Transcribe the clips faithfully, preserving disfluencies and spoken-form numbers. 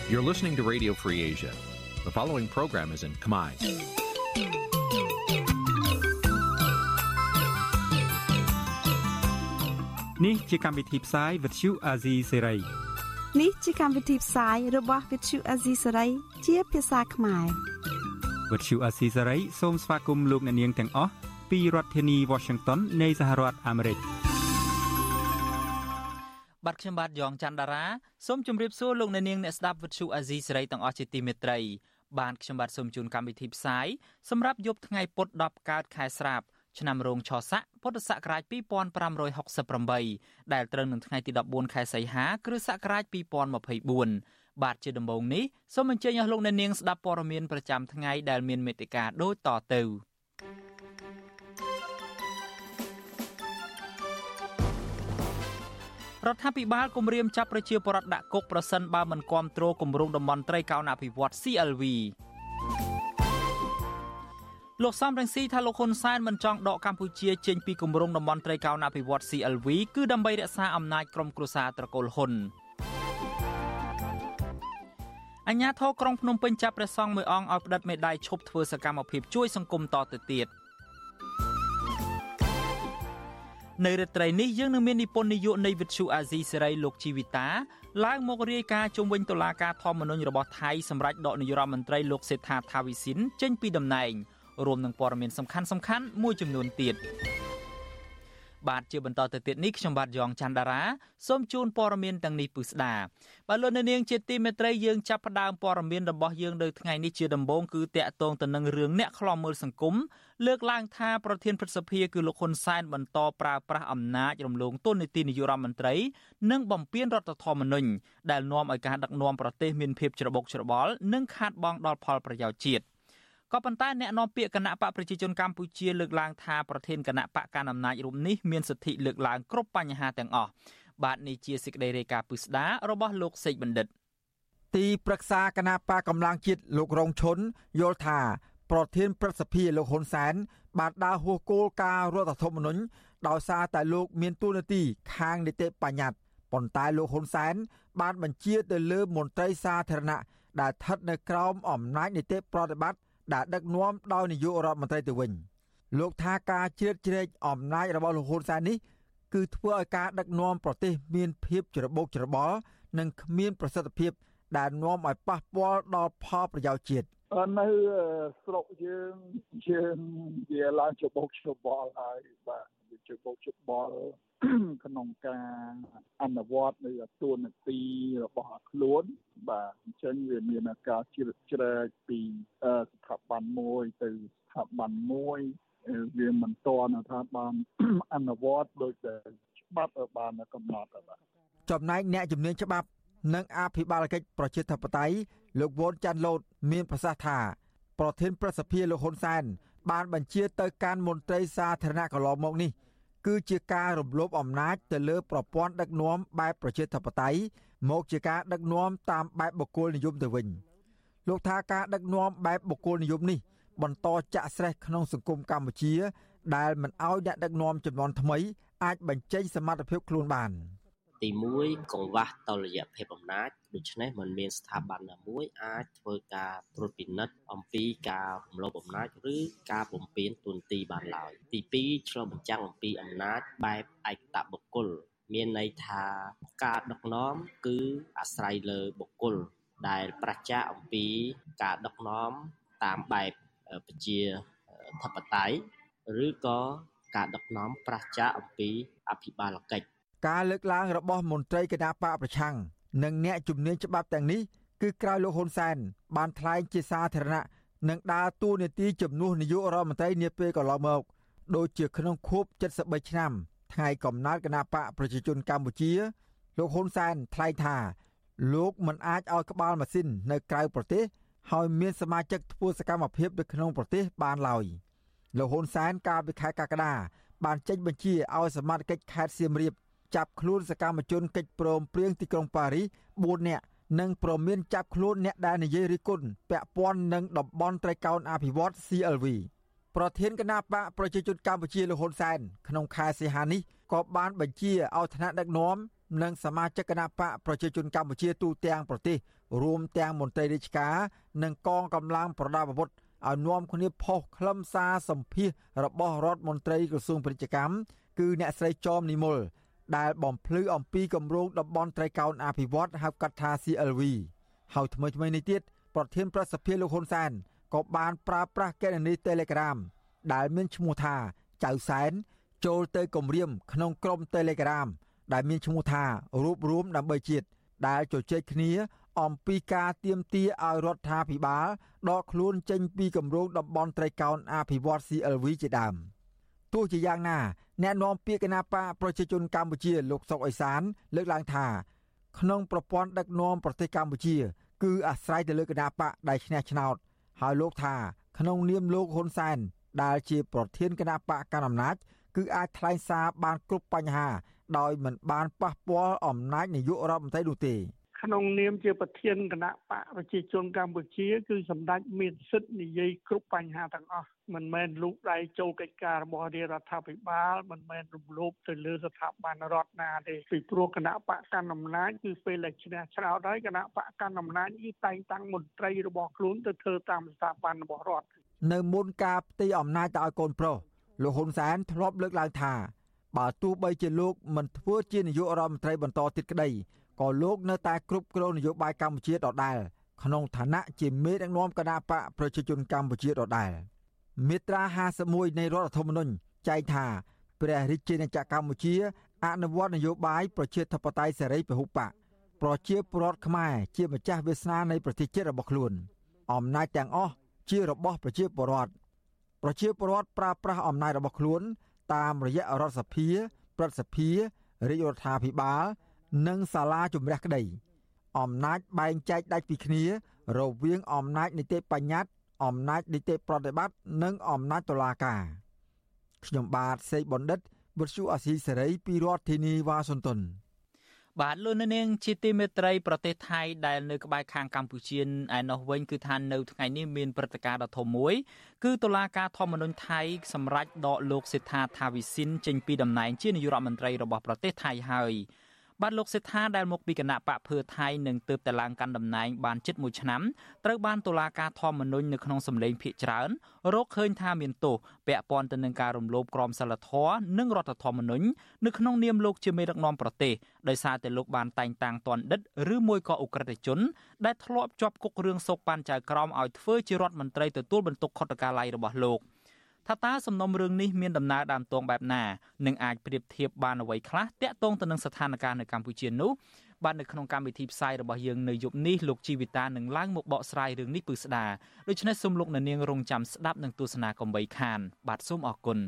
You're listening to Radio Free Asia. The following program is in Khmer. នេះជាកម្មវិធីផ្សាយ Vuthu Azizi Serai នេះជាកម្មវិធីផ្សាយរបស់ Vuthu Azizi Serai ជាភាសាខ្មែរ Vuthu Azizi Serai សូមស្វាគមន៍លោកអ្នកនាងទាំងអស់ពីរដ្ឋធានី Washington នៃសហរដ្ឋអាមេរិកបាទខ្ញុំបាទយ៉ងច័ន្ទតារាសូមជម្រាបសួរលោកអ្នកនាងអ្នកស្ដាប់ Vuthu Azizi Serai ទាំងអស់ជាទីមេត្រីបានខ្ញុំបាទសូមជូនកម្មវិធីផ្សាយសម្រាប់យប់ថ្ងៃពុធដប់កើតខែស្រាបឆ្នាំរោងឆស័កពុទ្ធសករាជពីរពាន់ប្រាំរយហុកសិបប្រាំបីដែលត្រូវនឹងថ្ងៃទីដប់បួនខែសីហាគ្រិស្តសករាជពីរពាន់ម្ភៃបួនបាទជាដំបូងនេះសូមអញ្ជើញអស់លោកអ្នកនាងស្ដាប់ព័ត៌មានប្រចាំថ្ងៃដែលមានមេត្តាដូចតទៅរដ្ឋាភិបាលគម្រាមចាប់ប្រជាពលរដ្ឋដាក់គុកប្រសិនបើមិនគាំទ្រគម្រោងតំបន់ត្រីកោណអភិវឌ្ឍន៍ ซี แอล วี លោកសំរងស៊ីថាលោកហ៊ុនសែនមិនចង់ដកកម្ពុជាចេញពីគម្រោងតំបន់ត្រីកោណអភិវឌ្ឍន៍ ซี แอล วี គឺដើម្បីរក្សាអំណាចក្រុមគ្រួសារត្រកូលហ៊ុនអាជ្ញាធរក្រុងភ្នំពេញចាប់ព្រះសង្ឃមួយអង្គឲ្យផ្តិតមេដាយឈប់ធ្វើសកម្មភាពជួយសង្គមតទៅទៀតនៅរាត្រីនេះយើងនឹងមាននិពន្ធនាយកនៃវិទ្យុអាស៊ីសេរីលោកជីវិតាឡើងមករាយការណ៍ជុំវិញតុលាការធម្មនុញ្ញរបស់ថៃសម្រាប់ដកនាយរដ្ឋមន្ត្រីលោកសេដ្ឋាថាវិសិនចេញពីតំណែងរួមនឹងព័ត៌មានសំខាន់សំខាន់មួយចំនួនទៀតបាទជាបន្តទៅទៀតនេះខ្ញុំបាទយ៉ងច័ន្ទតារាសូមជូនព័ត៌មានទាំងនេះពិស្ដាបាទលោកនាងជាទីមេត្រីយើងចាប់ផ្ដើមព័ត៌មានរបស់យើងនៅថ្ងៃនេះជាដំបូងគឺតាក់ទងទៅនឹងរឿងអ្នកខ្លាំមើលសង្គមលើកឡើងថាប្រធានព្រឹទ្ធសភាគឺលោកហ៊ុនសែនបន្តប្រើប្រាស់អំណាចរំលងតួនាទីនាយករដ្ឋមន្ត្រីនិងបំពានរដ្ឋធម្មនុញ្ញដែលនាំឲ្យការដឹកនាំប្រទេសមានភាពច្របូកច្របល់និងខាតបង់ដល់ផលប្រយោជន៍ជាតិក៏ប៉ុន្តែអ្នកនាំពាក្យគណៈបកប្រជាជនកម្ពុជាលើកឡើងថាប្រធានគណៈបកកណ្ដាលអំណាចរូបនេះមានសិទ្ធិលើកឡើងគ្រប់បញ្ហាទាំងអស់បាទនេះជាសេចក្តីរាយការណ៍ពិស្ដាររបស់លោកសេកបណ្ឌិតទីប្រឹក្សាគណៈបកកម្លាំងជាតិលោករងឈុនយល់ថាប្រធានព្រឹទ្ធសភាលោកហ៊ុនសែនបានដើរហួសគោលការណ៍រដ្ឋធម្មនុញ្ញដោយសារតែលោកមានតួនាទីខាងនីតិបញ្ញត្តិប៉ុន្តែលោកហ៊ុនសែនបានបញ្ជាទៅលើមន្ត្រីសាធារណៈដែលស្ថិតនៅក្រោមអំណាចនីតិប្រតិបត្តិដែលដឹកនាំដោយនាយករដ្ឋមន្ត្រីទៅវិញលោកថាការជ្រៀតជ្រែកអំណាចរបស់លោកហ៊ុនសែននេះគឺធ្វើឲ្យការដឹកនាំប្រទេសមានភាពច្របូកច្របល់និងគ្មានប្រសិទ្ធភាពដែលនាំឲ្យប៉ះពាល់ដល់ផលប្រយោជន៍ជាតិនៅស្រុកយើងយើងវាឡើងច្របូកច្របល់ហើយបាទច្របូកច្របល់ក្នុងការអនុវត្តនៅតួនាទីរបស់ខ្លួនបាទអញ្ចឹងវាមានការជ្រៀតជ្រែកពីស្ថាប័នមួយទៅស្ថាប័នមួយវាមិនទាន់ថាបានអនុវត្តដោយតែច្បាប់បានកំណត់បាទចំណែកអ្នកជំនាញច្បាប់និងអភិបាលកិច្ចប្រជាធិបតេយ្យលោកវ៉ុនចាន់ឡូតមានប្រសាសន៍ថាប្រធានព្រឹទ្ធសភាលោកហ៊ុនសែនបានបញ្ជាទៅកាន់មន្ត្រីសាធារណៈកន្លងមកនេះគឺជាការរំលោភអំណាចទៅលើប្រព័ន្ធដឹកនាំបែបប្រជាធិបតេយ្យមកជាការដឹកនាំតាមបែបបុគ្គលនិយមទៅវិញលោកថាការដឹកនាំបែបបុគ្គលនិយមនេះបន្តចាក់ស្រេះក្នុងសង្គមកម្ពុជាដែលមិនអោយអ្នកដឹកនាំជំនាន់ថ្មីអាចបញ្ចេញសមត្ថភាពខ្លួនបានទីមួយកង្វះតុល្យភាពអំណាចដូច្នេះមិនមានស្ថាប័នណាមួយអាចធ្វើការត្រួតពិនិត្យអំពីការរំលោភអំណាចឬការបំពានតួនាទីបានឡើយទីពីរឆ្លុះបញ្ចាំងអំពីអំណាចបែបឯកតបុគ្គលមានន័យថាការដឹកនាំគឺអាស្រ័យលើបុគ្គលដែលប្រឆាំងអំពីការដឹកនាំតាមបែបប្រជាធិបតេយ្យឬក៏ការដឹកនាំប្រឆាំងអំពីអភិបាលកិច្ចការលើកឡើងរបស់មន្ត្រីគណៈបកប្រឆាំងនិងអ្នកជំនាញច្បាប់ទាំងនេះគឺក្រោយលោកហ៊ុនសែនបានថ្លែងជាសាធារណៈនិងដើរតួនាទីជំនួសនាយករដ្ឋមន្ត្រីនាពេលកន្លងមកដូចជាក្នុងខួបเจ็ดสิบបីឆ្នាំថ្ងៃកំណើតគណៈបកប្រជាជនកម្ពុជាលោកហ៊ុនសែនថ្លែងថាលោកមិនអាចឲ្យក្បាលម៉ាស៊ីននៅក្រៅប្រទេសហើយមានសមាជិកធ្វើសកម្មភាពនៅក្នុងប្រទេសបានឡើយលោកហ៊ុនសែនកាលពីខែកក្កដាបានចេញបញ្ជាឲ្យសមាជិកខេត្តសៀមរាបចាប់ខ្លួនសកម្មជនកិច្ចព្រមព្រៀងទីក្រុងប៉ារីសបួននាក់និងព្រមមានចាប់ខ្លួនអ្នកដែលនិយាយរិះគន់ពាក់ព័ន្ធនឹងតំបន់ត្រីកោណអភិវឌ្ឍន៍ ซี แอล วี ប្រធានគណៈបកប្រជាជនកម្ពុជាលោកហ៊ុនសែនក្នុងខែសីហានេះក៏បានបញ្ជាឲ្យថ្នាក់ដឹកនាំនិងសមាជិកគណៈបកប្រជាជនកម្ពុជាទូទាំងប្រទេសរួមទាំងមន្ត្រីរាជការនិងកងកម្លាំងប្រដាប់អាវុធឲ្យនាំគ្នាផុសខ្លឹមសារសម្ភាសរបស់រដ្ឋមន្ត្រីក្រសួងពាណិជ្ជកម្មគឺអ្នកស្រីចមនិមលដែលបំភ្លឺអំពីគម្រោងតំបន់ត្រីកោណអភិវឌ្ឍហៅកាត់ថា ซี แอล วี ហើយថ្មីថ្មីនេះទៀតប្រធានប្រសិទ្ធភាពលោកហ៊ុនសែនក៏បានប្រើប្រាស់គណនី Telegram ដែលមានឈ្មោះថាចៅសែនចូលទៅគម្រាមក្នុងក្រុម Telegram ដែលមានឈ្មោះថារួបរวมដើម្បីជាតិដែលជជែកគ្នាអំពីការទាមទារឲ្យរដ្ឋាភិបាលដកខ្លួនចេញពីគម្រោងតំបន់ត្រីកោណអភិវឌ្ឍ ซี แอล วี ជាដើមទោះជាយ៉ាងណាអ្នកនាំពាក្យគណៈបកប្រជាជនកម្ពុជាលោកសុកអេសានលើកឡើងថាក្នុងប្រព័ន្ធដឹកនាំប្រទេសកម្ពុជាគឺអាស្រ័យទៅលើគណៈបកដែលឈ្នះឆ្នោតហើយលោកថាក្នុងនាមលោកហ៊ុនសែនដែលជាប្រធានគណៈបកកណ្ដាលអំណាចគឺអាចថ្លែងសារបានគ្រប់បញ្ហាដោយមិនបានប៉ះពាល់អំណាចនាយករដ្ឋមន្ត្រីនោះទេក្នុងនាមជាប្រធានគណៈបកប្រជាជនកម្ពុជាគឺសម្ដេចមានសិទ្ធិនិយាយគ្រប់បញ្ហាទាំងអស់មិនមែនលូកដៃចូលកិច្ចការរបស់រាជរដ្ឋាភិបាលមិនមែនរំលោភទៅលើស្ថាប័នរដ្ឋណាទេពីព្រោះគណៈបកកណ្ដាលអំណាចគឺពេលដែលឈ្នះឆ្នោតហើយគណៈបកកណ្ដាលអំណាចគឺតែងតាំងមន្ត្រីរបស់ខ្លួនទៅធ្វើតាមស្ថាប័នរបស់រដ្ឋនៅមុនការផ្ទេរអំណាចទៅឲ្យកូនប្រុសលោកហ៊ុនសែនធ្លាប់លើកឡើងថាបើទោះបីជាលោកមិនធ្វើជានាយករដ្ឋមន្ត្រីបន្តទៀតក្តីក៏លោកនៅតែគ្រប់គ្រងនយោបាយកម្ពុជាដដែលក្នុងឋានៈជាមេដឹកនាំគណបកប្រជាជនកម្ពុជាដដែលមាត្រាห้าสิบเอ็ดនៃរដ្ឋធម្មនុញ្ញចែងថាព្រះរាជាណាចក្រកម្ពុជាអនុវត្តនយោបាយប្រជាធិបតេយ្យសេរីពហុបកប្រជាពលរដ្ឋខ្មែរជាម្ចាស់វាសនានៃប្រទេសជាតិរបស់ខ្លួនអំណាចទាំងអស់ជារបស់ប្រជាពលរដ្ឋប្រជាពលរដ្ឋប្រើប្រាស់អំណាចរបស់ខ្លួនតាមរយៈរដ្ឋសភាព្រឹទ្ធសភារាជរដ្ឋាភិបាលនិងសាលាជំរះក្តីអំណាចបែងចែកដាច់ពីគ្នារវាងអំណាចនីតិបញ្ញត្តិអំណាចនីតិប្រតិបត្តិនិងអំណាចតុលាការខ្ញុំបាទសេកបណ្ឌិតវុទ្ធុអាស៊ីសេរីពីរដ្ឋធានីវ៉ាស៊ីនតោនបាទលោកនាងជាទីមេត្រីប្រទេសថៃដែលនៅក្បែរខាងកម្ពុជាឯណោះវិញគឺថានៅថ្ងៃនេះមានព្រឹត្តិការណ៍ដ៏ធំមួយគឺតុលាការធម្មនុញ្ញថៃសម្រេចដកលោកសេដ្ឋាថាវិសិនចេញពីតំណែងជានាយករដ្ឋមន្ត្រីរបស់ប្រទេសថៃហើយបាទលោកសេដ្ឋាដែលមកពីគណៈបកភឿថៃនឹងទើបតែឡើងកាន់តំណែងបានជិតមួយឆ្នាំត្រូវបានតុលាការធម្មនុញ្ញនៅក្នុងសម្លេងភាគច្រើនរកឃើញថាមានទោសពាក់ព័ន្ធទៅនឹងការរំលោភក្រមសីលធម៌និងរដ្ឋធម្មនុញ្ញនៅក្នុងនាមលោកជាមេដឹកនាំប្រទេសដោយសារតែលោកបានតែងតាំងទណ្ឌិតឬមួយក៏អ ுக ្រិតជនដែលធ្លាប់ជាប់គុករឿងសោកប៉ាន់ចៅក្រមឲ្យធ្វើជារដ្ឋមន្ត្រីទទួលបន្ទុកខុទ្ទកាល័យរបស់លោកថាតើសំណុំរឿងនេះមានដំណើរដើមទងបែបណានិងអាចប្រៀបធៀបបានអ្វីខ្លះតាក់ទងទៅនឹងស្ថានភាពនៅកម្ពុជានោះបាទនៅក្នុងកម្មវិធីផ្សាយរបស់យើងនៅយប់នេះលោកជីវិតានឹងឡើងមកបកស្រាយរឿងនេះពឹស្ដាដូច្នេះសូមលោកអ្នកនាងរងចាំស្ដាប់និងទស្សនាកុំបីខានបាទសូមអរគុណ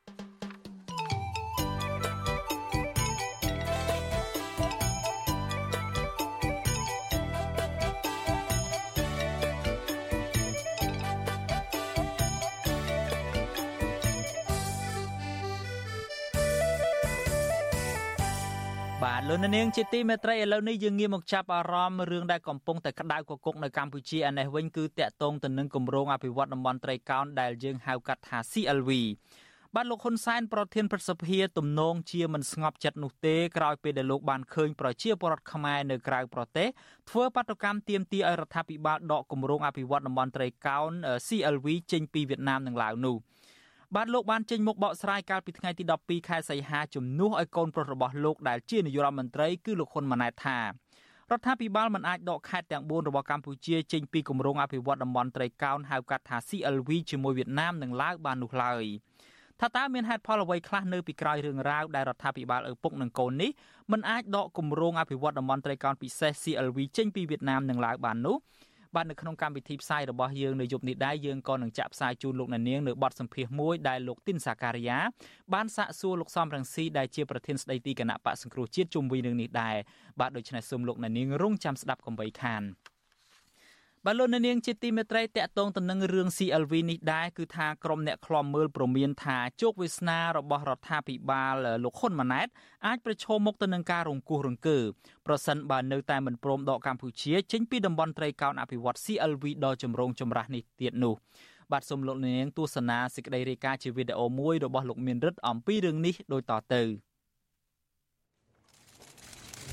បាទលោកនាងជាទីមេត្រីឥឡូវនេះយើងងាកមកចាប់អារម្មណ៍រឿងដែលកំពុងតែក្តៅគគុកនៅកម្ពុជាអានេះវិញគឺតាក់ទងទៅនឹងគម្រោងអភិវឌ្ឍតំបន់ត្រីកោណដែលយើងហៅកាត់ថា ซี แอล วี បាទលោកហ៊ុនសែនប្រធានព្រឹទ្ធសភាទំនងជាមិនស្ងប់ចិត្តនោះទេក្រោយពេលដែលលោកបានឃើញប្រជាពលរដ្ឋខ្មែរនៅក្រៅប្រទេសធ្វើបាតុកម្មទាមទារឲ្យរដ្ឋាភិបាលដកគម្រោងអភិវឌ្ឍតំបន់ត្រីកោណ ซี แอล วี ចេញពីវៀតណាមនិងឡាវនោះបាទលោកបានចេញមុខបកស្រាយកាលពីថ្ងៃទីដប់ពីរខែសីហាជំនួសឲ្យកូនប្រុសរបស់លោកដែលជានាយករដ្ឋមន្ត្រីគឺលោកហ៊ុនម៉ាណែតថារដ្ឋាភិបាលមិនអាចដកខេត្តទាំងបួនរបស់កម្ពុជាចេញពីគម្រោងអភិវឌ្ឍតំបន់ត្រីកោណហៅកាត់ថា ซี แอล วี ជាមួយវៀតណាមនិងឡាវបាននោះឡើយថាតើមានហេតុផលអ្វីខ្លះនៅពីក្រោយរឿងរ៉ាវដែលរដ្ឋាភិបាលឪពុកនិងកូននេះមិនអាចដកគម្រោងអភិវឌ្ឍតំបន់ត្រីកោណពិសេស ซี แอล วี ចេញពីវៀតណាមនិងឡាវបាននោះបាទនៅក្នុងកម្មវិធីផ្សាយរបស់យើងនៅយប់នេះដែរយើងក៏នឹងចាក់ផ្សាយជូនលោកអ្នកនាងនៅបទសម្ភាសន៍មួយដែលលោកទីនសាការីយ៉ាបានសាកសួរលោកសំរងស៊ីដែលជាប្រធានស្ដីទីគណៈបកសង្គ្រោះជាតិជុំវិញរឿងនេះដែរបាទដូច្នេះសូមលោកអ្នកនាងរងចាំស្ដាប់កុំបីខានបាទលោកអ្នកនាងជាទីមេត្រីតាក់ទងទៅនឹងរឿង ซี แอล วี នេះដែរគឺថាក្រុមអ្នកឃ្លាំមើលព្រមានថាជោគវាសនារបស់រដ្ឋាភិបាលលោកហ៊ុនម៉ាណែតអាចប្រឈមមុខទៅនឹងការរង្គោះរង្គើប្រសិនបើនៅតែមិនព្រមដកកម្ពុជាចេញពីតំបន់ត្រីកោណអភិវឌ្ឍ ซี แอล วี ដ៏ចម្រូងចម្រាសនេះទៀតនោះបាទសូមលោកអ្នកនាងទស្សនាសេចក្តីរាយការណ៍ជាវីដេអូមួយរបស់លោកមានរិទ្ធអំពីរឿងនេះដូចតទៅ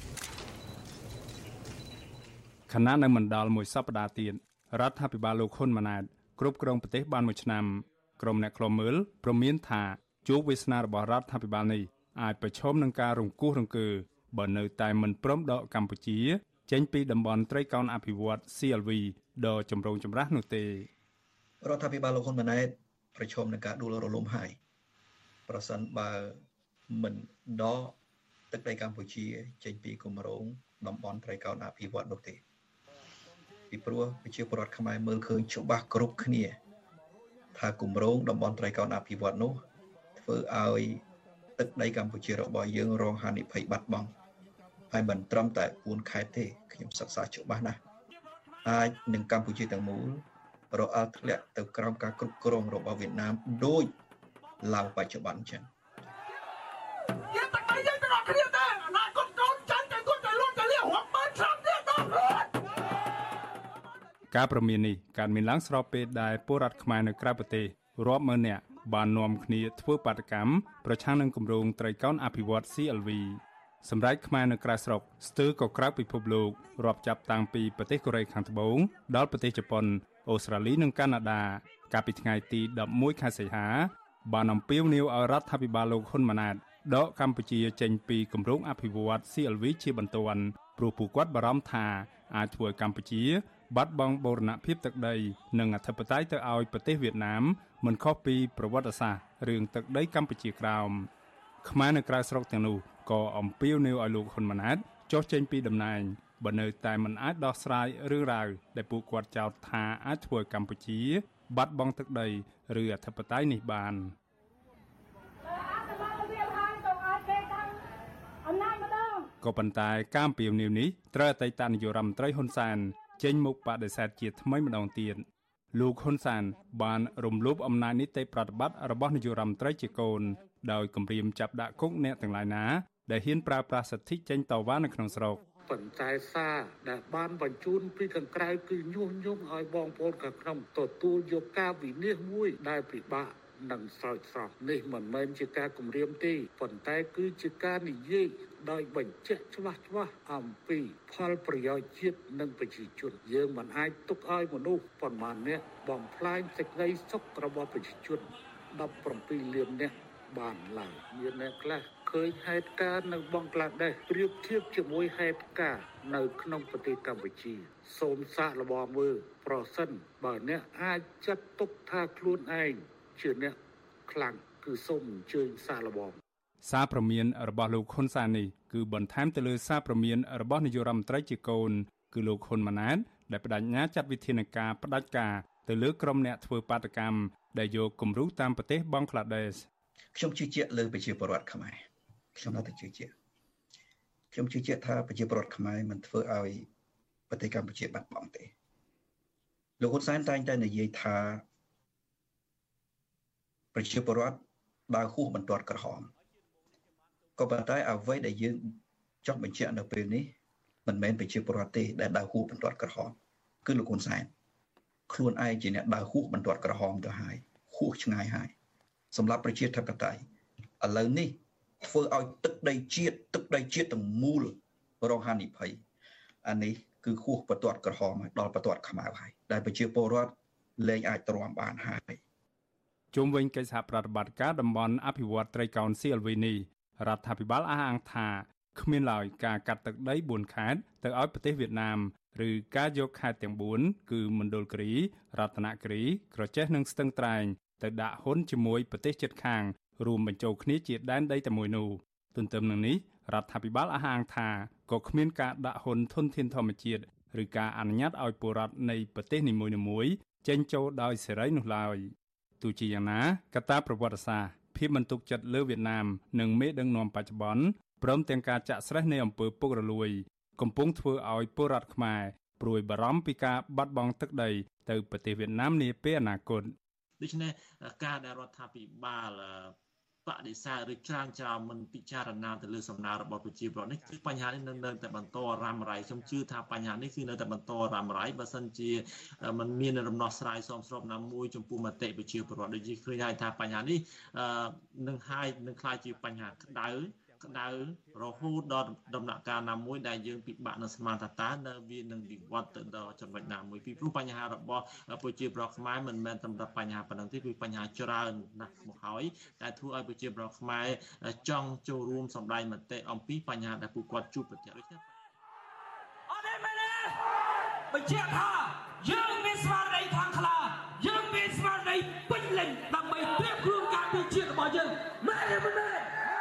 ខណៈនៅមិនដល់មួយសប្តាហ៍ទៀតរដ្ឋាភិបាលលោកហ៊ុនម៉ាណែតគ្រប់គ្រងប្រទេសបានមួយឆ្នាំក្រុមអ្នកខ្លំមើលព្រមានថាជោគវាសនារបស់រដ្ឋាភិបាលនេះអាចប្រឈមនឹងការរង្គោះរង្គើបើនៅតែមិនព្រមដកកម្ពុជាចេញពីតំបន់ត្រីកោណអភិវឌ្ឍ ซี แอล វី ដ៏ចម្រូងចម្រាសនោះទេរដ្ឋាភិបាលលោកហ៊ុនម៉ាណែតប្រឈមនឹងការដួលរលំហើយប្រសិនបើមិនដកទឹកដីកម្ពុជាចេញពីគម្រោងតំបន់ត្រីកោណអភិវឌ្ឍនោះទេពីព្រោះប្រជាពលរដ្ឋខ្មែរមើលឃើញច្បាស់គ្រប់គ្នាថាគម្រោងតំបន់ត្រីកោណអភិវឌ្ឍនោះធ្វើឲ្យទឹកដីកម្ពុជារបស់យើងរងហានិភ័យបាត់បង់ហើយមិនត្រឹមតែពួនខេត្តទេខ្ញុំសិក្សាច្បាស់ណាស់អាចនឹងកម្ពុជាទាំងមូលរអិលធ្លាក់ទៅក្រោមការគ្រប់គ្រងរបស់វៀតណាមដូចឡាវបច្ចុប្បន្នចឹងយើងតែយើងទាំងអស់គ្នាដែរអនាគតកូនចាញ់តែគួរតែលួចតែលៀងរាប់ម៉ឺនឆ្នាំទៀតដល់ខ្លួនការប្រមាននេះកើតមានឡើងស្របពេលដែលពលរដ្ឋខ្មែរនៅក្រៅប្រទេសរាប់ម៉ឺននាក់បាននាំគ្នាធ្វើបាតកម្មប្រឆាំងនឹងគម្រោងត្រីកោណអភិវឌ្ឍ ซี แอล វី សម្រាប់ខ្មែរនៅក្រៅស្រុកស្ទើរក៏ក្រៅពិភពលោករាប់ចាប់តាំងពីប្រទេសកូរ៉េខាងត្បូងដល់ប្រទេសជប៉ុនអូស្ត្រាលីនិងកាណាដាកាលពីថ្ងៃទីដប់មួយខែសីហាបានអំពាវនាវឲ្យរដ្ឋាភិបាលលោកហ៊ុនម៉ាណែតដកកម្ពុជាចេញពីគម្រោងអភិវឌ្ឍ ซี แอล វី ជាបន្ទាន់ព្រោះពួកគាត់បារម្ភថាអាចធ្វើឲ្យកម្ពុជាបាត់បង់បូរណភាពទឹកដីនិងអធិបតេយ្យទៅឲ្យប្រទេសវៀតណាមមិនខុសពីប្រវត្តិសាស្ត្ររឿងទឹកដីកម្ពុជាក្រោមខ្មែរនៅក្រៅស្រុកទាំងនោះក៏អំពាវនាវឲ្យលោកហ៊ុនម៉ាណែតចុះចេញពីតំណែងបើនៅតែមិនអាចដោះស្រាយរឿងរ៉ាវដែលពួកគាត់ចោទថាអាចធ្វើឲ្យកម្ពុជាបាត់បង់ទឹកដីឬអធិបតេយ្យនេះបានក៏ប៉ុន្តែការអំពាវនាវនេះត្រូវអតីតនាយករដ្ឋមន្ត្រីហ៊ុនសែនចេញមុខបដិសេធជាថ្មីម្ដងទៀតលោកហ៊ុនសែនបានរំលោភអំណាចនីតិប្រតិបត្តិរបស់នាយករដ្ឋមន្ត្រីជាកូនដោយគំរាមចាប់ដាក់គុកអ្នកទាំងឡាយណាដែលហ៊ានប្រើប្រាស់សិទ្ធិចេញតវ៉ានៅក្នុងស្រុកប៉ុន្តែសារដែលបានបញ្ជូនពីខាងក្រៅគឺញុះញង់ឲ្យបងប្អូនខាងក្នុងទទួលយកការវិនិច្ឆ័យមួយដែលពិបាកនឹងស្រោចស្រពនេះមិនមែនជាការគំរាមទេប៉ុន្តែគឺជាការនិយាយដោយបញ្ជាក់ច្បាស់ច្បាស់អំពីផលប្រយោជន៍ជាតិនិងប្រជាជនយើងមិនអាចទុកឲ្យមនុស្សប៉ុន្មាននាក់បំផ្លាញសេចក្តីសុខរបស់ប្រជាជនដប់ប្រាំពីរលាននាក់បានឡើងមានអ្នកខ្លះឃើញហេតុការណ៍នៅបង់ក្លាដេសប្រៀបធៀបជាមួយហេតុការណ៍នៅក្នុងប្រទេសកម្ពុជាសូមសាកល្បងមើលប្រសិនបើអ្នកអាចចាត់ទុកថាខ្លួនឯងជាអ្នកខ្លាំងគឺសូមអញ្ជើញសាកល្បងសារព្រមានរបស់លោកហ៊ុនសែននេះគឺបន្ថែមទៅលើសារព្រមានរបស់នាយករដ្ឋមន្ត្រីជាកូនគឺលោកហ៊ុនម៉ាណែតដែលបដិញ្ញាចាត់វិធានការផ្ដាច់ការទៅលើក្រុមអ្នកធ្វើបាតកម្មដែលយកគំរូតាមប្រទេសបង់ក្លាដេសខ្ញុំជឿជាក់លើប្រជាពលរដ្ឋខ្មែរខ្ញុំនៅតែជឿជាក់ខ្ញុំជឿជាក់ថាប្រជាពលរដ្ឋខ្មែរមិនធ្វើឲ្យប្រទេសកម្ពុជាបាត់បង់ទេលោកហ៊ុនសែនតែងតែនិយាយថាប្រជាពលរដ្ឋដើរហួសបន្ទាត់ក្រហមក៏ប៉ុន្តែអ្វីដែលយើងចង់បញ្ជាក់នៅពេលនេះមិនមែនប្រជាពលរដ្ឋទេដែលដើរហួសបន្ទាត់ក្រហមគឺលោកហ៊ុនសែនខ្លួនឯងជាអ្នកដើរហួសបន្ទាត់ក្រហមទៅហើយហួសឆ្ងាយហើយសម្រាប់ប្រជាធិបតេយ្យឥឡូវនេះធ្វើឲ្យទឹកដីជាតិទឹកដីជាតិទាំងមូលរងហានិភ័យអានេះគឺហួសបន្ទាត់ក្រហមដល់បន្ទាត់ខ្មៅហើយដែលប្រជាពលរដ្ឋលែងអាចទ្រាំបានហើយជុំវិញកិច្ចសហប្រតិបត្តិការតំបន់អភិវឌ្ឍត្រីកោណ ซี แอล វី នេះរដ្ឋាភិបាលអះអាងថាគ្មានឡើយការកាត់ទឹកដីបួនខេត្តទៅឲ្យប្រទេសវៀតណាមឬការយកខេត្តទាំងបួនគឺមណ្ឌលគិរីរតនគិរីក្រចេះនិងស្ទឹងត្រែងទៅដាក់ហ៊ុនជាមួយប្រទេសជិតខាងរួមបញ្ចូលគ្នាជាដែនដីតែមួយនោះទន្ទឹមនឹងនេះរដ្ឋាភិបាលអះអាងថាក៏គ្មានការដាក់ហ៊ុនធនធានធម្មជាតិឬការអនុញ្ញាតឲ្យពលរដ្ឋនៃប្រទេសនីមួយៗចេញចូលដោយសេរីនោះឡើយទោះជាយ៉ាងណាកត្តាប្រវត្តិសាស្ត្រភាពមិនទុកចិត្តលើវៀតណាមនិងមេដឹកនាំបច្ចុប្បន្នព្រមទាំងការចាក់ស្រេះនៃអំពើពុករលួយកំពុងធ្វើឲ្យពលរដ្ឋខ្មែរព្រួយបារម្ភពីការបាត់បង់ទឹកដីទៅប្រទេសវៀតណាមនាពេលអនាគតដូច្នេះការដែលរដ្ឋាភិបាលបដិសេធឬច្រានចោលមិនពិចារណាទៅលើសំណើរបស់ប្រជាពលរដ្ឋនេះគឺបញ្ហានេះនៅនៅតែបន្តរ៉ាំរ៉ៃខ្ញុំជឿថាបញ្ហានេះគឺនៅតែបន្តរ៉ាំរ៉ៃបើសិនជាมันមានដំណោះស្រាយសមស្របណាមួយចំពោះមតិប្រជាពលរដ្ឋដូចជាឃើញហើយថាបញ្ហានេះនឹងហើយនឹងក្លាយជាបញ្ហាក្តៅក្តៅរហូតដល់ដំណាក់កាលណាមួយដែលយើងពិបាកនឹងស្មានថាតើនៅវានឹងវិវត្តទៅដល់ចំណុចណាមួយពីព្រោះបញ្ហារបស់ប្រជាប្រដ្ឋខ្មែរមិនមែនសម្រាប់បញ្ហាប៉ុណ្ណឹងទេគឺបញ្ហាច្រើនណាស់មកហើយតែធ្វើឲ្យប្រជាប្រដ្ឋខ្មែរចង់ចូលរួមសម្ដែងមតិអំពីបញ្ហាដែលពួកគាត់ជួបប្រទះដូចនេះអត់ទេមែនទេបញ្ជាក់ថាយើងមានស្មារតីខាងខ្លាយើងមានស្មារតីពេញលេញដើម្បីត្រៀមខ្លួនការពារជាតិរបស់យើងមែនទេមែនទេ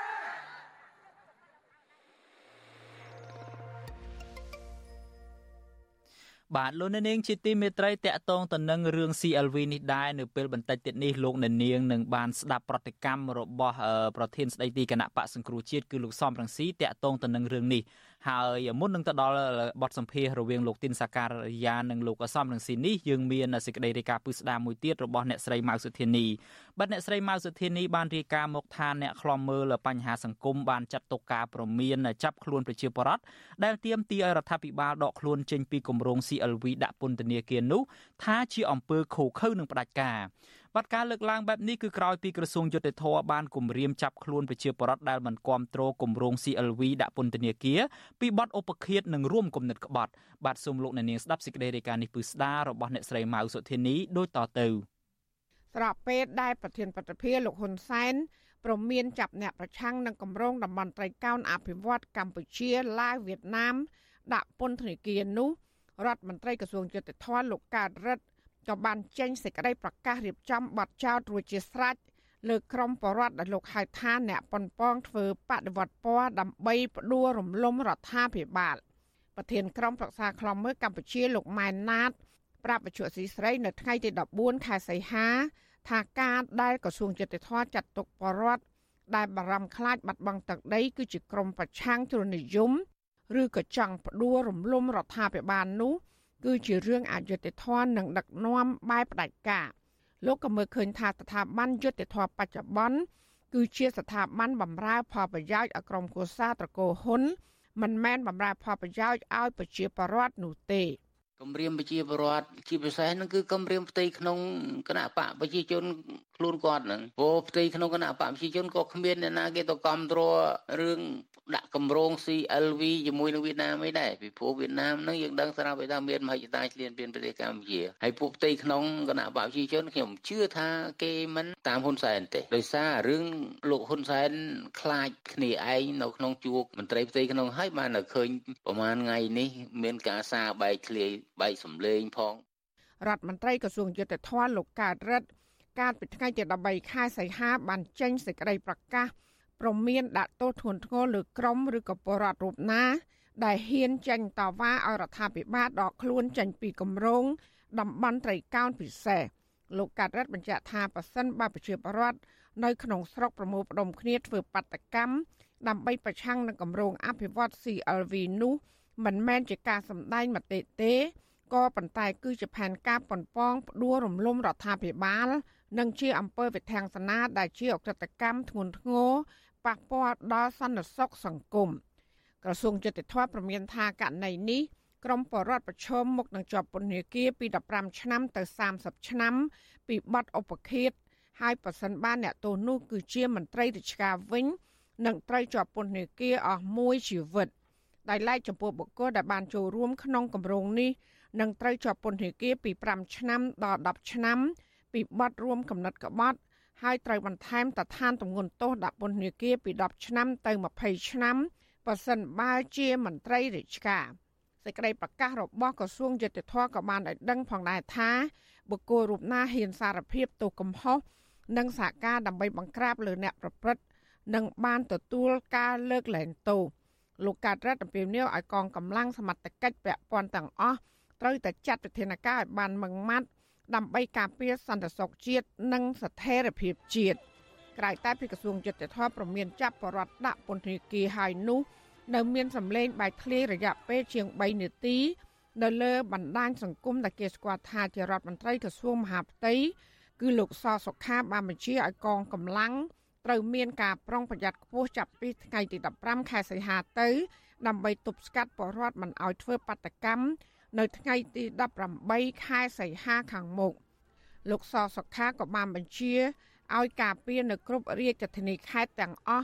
បាទលោកអ្នកនាងជាទីមេត្រីតាក់ទងទៅនឹងរឿង ซี แอล วี នេះដែរនៅពេលបន្តិចទៀតនេះលោកអ្នកនាងនឹងបានស្ដាប់ប្រតិកម្មរបស់ប្រធានស្ដីទីគណៈបកសង្គ្រោះជាតិគឺលោកសំរងស៊ីតាក់ទងទៅនឹងរឿងនេះហើយមុននឹងទៅដល់បទសម្ភាសន៍រវាងលោកទីនសាការីយ៉ានិងលោកសំរងស៊ីនេះយើងមានសេចក្តីរាយការណ៍ពិស្ដារមួយទៀតរបស់អ្នកស្រីម៉ៅសុធានីបាទអ្នកស្រីម៉ៅសុធានីបានរាយការណ៍មកថាអ្នកខ្លំមើលបញ្ហាសង្គមបានចាត់ទុកការព្រមានចាប់ខ្លួនប្រជាពលរដ្ឋដែលទាមទារឲ្យរដ្ឋាភិបាលដកខ្លួនចេញពីគម្រោង ซี แอล วี ដាក់ពន្ធនាគារនោះថាជាអំពើឃោរឃៅនិងផ្ដាច់ការបាទការលើកឡើងបែបនេះគឺក្រោយពីក្រសួងយុតិធធបានគម្រាមចាប់ខ្លួនប្រជាពលរដ្ឋដែលមិនគាំទ្រគម្រោង ซี แอล วี ដាក់ពន្ធនាគារពីបទឧបឃាតនិងរួមគំនិតក្បត់បាទសូមលោកអ្នកនាងស្ដាប់សេចក្តីរាយការណ៍នេះពិស្ដាររបស់អ្នកស្រីម៉ៅសុធានីដូចតទៅស្របពេលដែលប្រធានប្រតិភិលោកហ៊ុនសែនព្រមមានចាប់អ្នកប្រឆាំងនឹងគម្រោងតំបន់ត្រីកោណអភិវឌ្ឍកម្ពុជាឡាវវៀតណាមដាក់ពន្ធនាគារនោះរដ្ឋមន្ត្រីក្រសួងយុតិធធលោកកើតរិទ្ធក៏បានចេញសេចក្តីប្រកាសរៀបចំបទចោទរួចជាស្រេចលើក្រុមបរដ្ឋដែលលោកហៅថាអ្នកប៉ុនប៉ងធ្វើបដិវត្តពណ៌ដើម្បីផ្ដួលរំលំរដ្ឋាភិបាលប្រធានក្រុមប្រឹក្សាខ្លំមើលកម្ពុជាលោកម៉ែនណាតប្រាប់បច្ចុប្បន្នស៊ីស្រីនៅថ្ងៃទីដប់បួនខែសីហាថាការដែលក្រសួងយុតិធធចាត់ទុកបរដ្ឋដែលបារម្ភខ្លាចបាត់បង់ទឹកដីគឺជាក្រុមប្រឆាំងជ្រុលនិយមឬក៏ចង់ផ្ដួលរំលំរដ្ឋាភិបាលនោះគឺជារឿងអយុត្តិធម៌និងដឹកនាំបែបផ្ដាច់ការលោកក៏មើលឃើញថាស្ថាប័នយុត្តិធម៌បច្ចុប្បន្នគឺជាស្ថាប័នបម្រើផលប្រយោជន៍ឲ្យក្រុមគ្រួសារត្រកូលហ៊ុនមិនមែនបម្រើផលប្រយោជន៍ឲ្យប្រជាពលរដ្ឋនោះទេគម្រាមប្រជាពលរដ្ឋជាពិសេសហ្នឹងគឺគម្រាមផ្ទៃក្នុងគណៈបកប្រជាជនខ្លួនគាត់ហ្នឹងព្រោះផ្ទៃក្នុងគណៈបកប្រជាជនក៏គ្មានអ្នកណាគេទៅគ្រប់គ្រងរឿងដាក់គម្រោង ซี แอล วี ជាមួយនឹងវៀតណាមអីដែរពីព្រោះវៀតណាមហ្នឹងយើងដឹងស្រាប់ហើយថាមានមហិច្ឆតាឈ្លានពានប្រទេសកម្ពុជាហើយពួកផ្ទៃក្នុងគណៈបកប្រជាជនខ្ញុំជឿថាគេមិនតាមហ៊ុនសែនទេដោយសាររឿងលោកហ៊ុនសែនខ្លាចគ្នាឯងនៅក្នុងជួរមន្ត្រីផ្ទៃក្នុងហើយបាននៅឃើញប្រហែលថ្ងៃនេះមានការសារបែកធ្លាយបែកសម្លេងផងរដ្ឋមន្ត្រីក្រសួងយុតិធធលោកកើតរិទ្ធកាលពីថ្ងៃទីដប់បីខែសីហាបានចេញសេចក្តីប្រកាសព្រមមានដាក់ទោសធ្ងន់ធ្ងរលើក្រុមឬក៏ពលរដ្ឋរូបណាដែលហ៊ានចេញតវ៉ាឲ្យរដ្ឋាភិបាលដកខ្លួនចេញពីគម្រោងតំបន់ត្រីកោណពិសេសលោកកាត់រិទ្ធបញ្ជាក់ថាប៉ះសិនបើប្រជាពលរដ្ឋនៅក្នុងស្រុកប្រមូលផ្ដុំគ្នាធ្វើបាតកម្មដើម្បីប្រឆាំងនឹងគម្រោងអភិវឌ្ឍ ซี แอล วี នោះមិនមែនជាការសម្ដែងមតិទេក៏ប៉ុន្តែគឺជាផែនការប៉ុនប៉ងផ្ដួលរំលំរដ្ឋាភិបាលនិងជាអំពើវិធានការដែលជាអក្រិតកម្មធ្ងន់ធ្ងរប៉ះពាល់ដល់សន្តិសុខសង្គមក្រសួងយុតិធធព្រមានថាករណីនេះក្រុមបរដ្ឋប្រឈមមុខនឹងជាប់ពន្ធនាគារពីដប់ប្រាំឆ្នាំទៅសាមសិបឆ្នាំពីបទឧបឃាតហើយប្រសិនបានអ្នកទោសនោះគឺជាមន្ត្រីរាជការវិញនឹងត្រូវជាប់ពន្ធនាគារអស់មួយជីវិតដោយឡែកចំពោះបុគ្គលដែលបានចូលរួមក្នុងគម្រោងនេះនឹងត្រូវជាប់ពន្ធនាគារពីប្រាំឆ្នាំដល់ដប់ឆ្នាំពីបទរួមគំនិតក្បត់ហើយត្រូវបន្ថែមតឋានទម្ងន់ទោសដាក់ពន្ធនាគារពីដប់ឆ្នាំទៅម្ភៃឆ្នាំបើសិនបើជាមន្ត្រីរាជការសេចក្តីប្រកាសរបស់ក្រសួងយុតិធធក៏បានឲ្យដឹងផងដែរថាបុគ្គលរូបណាហ៊ានសារភាពទោសកំហុសនិងសហការដើម្បីបង្ក្រាបលើអ្នកប្រព្រឹត្តនឹងបានទទួលការលើកលែងទោសលោកកាត់រដ្ឋអំពាវនាវឲ្យកងកម្លាំងសមត្ថកិច្ចពាក់ព័ន្ធទាំងអស់ត្រូវតែចាត់វិធានការឲ្យបានម៉ឺងម៉ាត់ដើម្បីការពារសន្តិសុខជាតិនិងស្ថិរភាពជាតិក្រៅតែពីក្រសួងយុតិធធព្រមមានចាប់បរដ្ឋដាក់ពន្ធនាគារហើយនោះនៅមានសម្លេងបែកធ្លាយរយៈពេលជាងបីនាទីនៅលើបណ្ដាញសង្គមដែលគេស្គាល់ថាជារដ្ឋមន្ត្រីក្រសួងមហាផ្ទៃគឺលោកសសុខាបានបញ្ជាឲ្យកងកម្លាំងត្រូវមានការប្រុងប្រយ័ត្នខ្ពស់ចាប់ពីថ្ងៃទីដប់ប្រាំខែសីហាទៅដើម្បីទប់ស្កាត់បរដ្ឋមិនឲ្យធ្វើបាតកម្មនៅថ្ងៃទីដប់ប្រាំបីខែសីហាខាងមុខលោកសសុខាក៏បានបញ្ជាឲ្យការពារនៅគ្រប់រាជធានីខេត្តទាំងអស់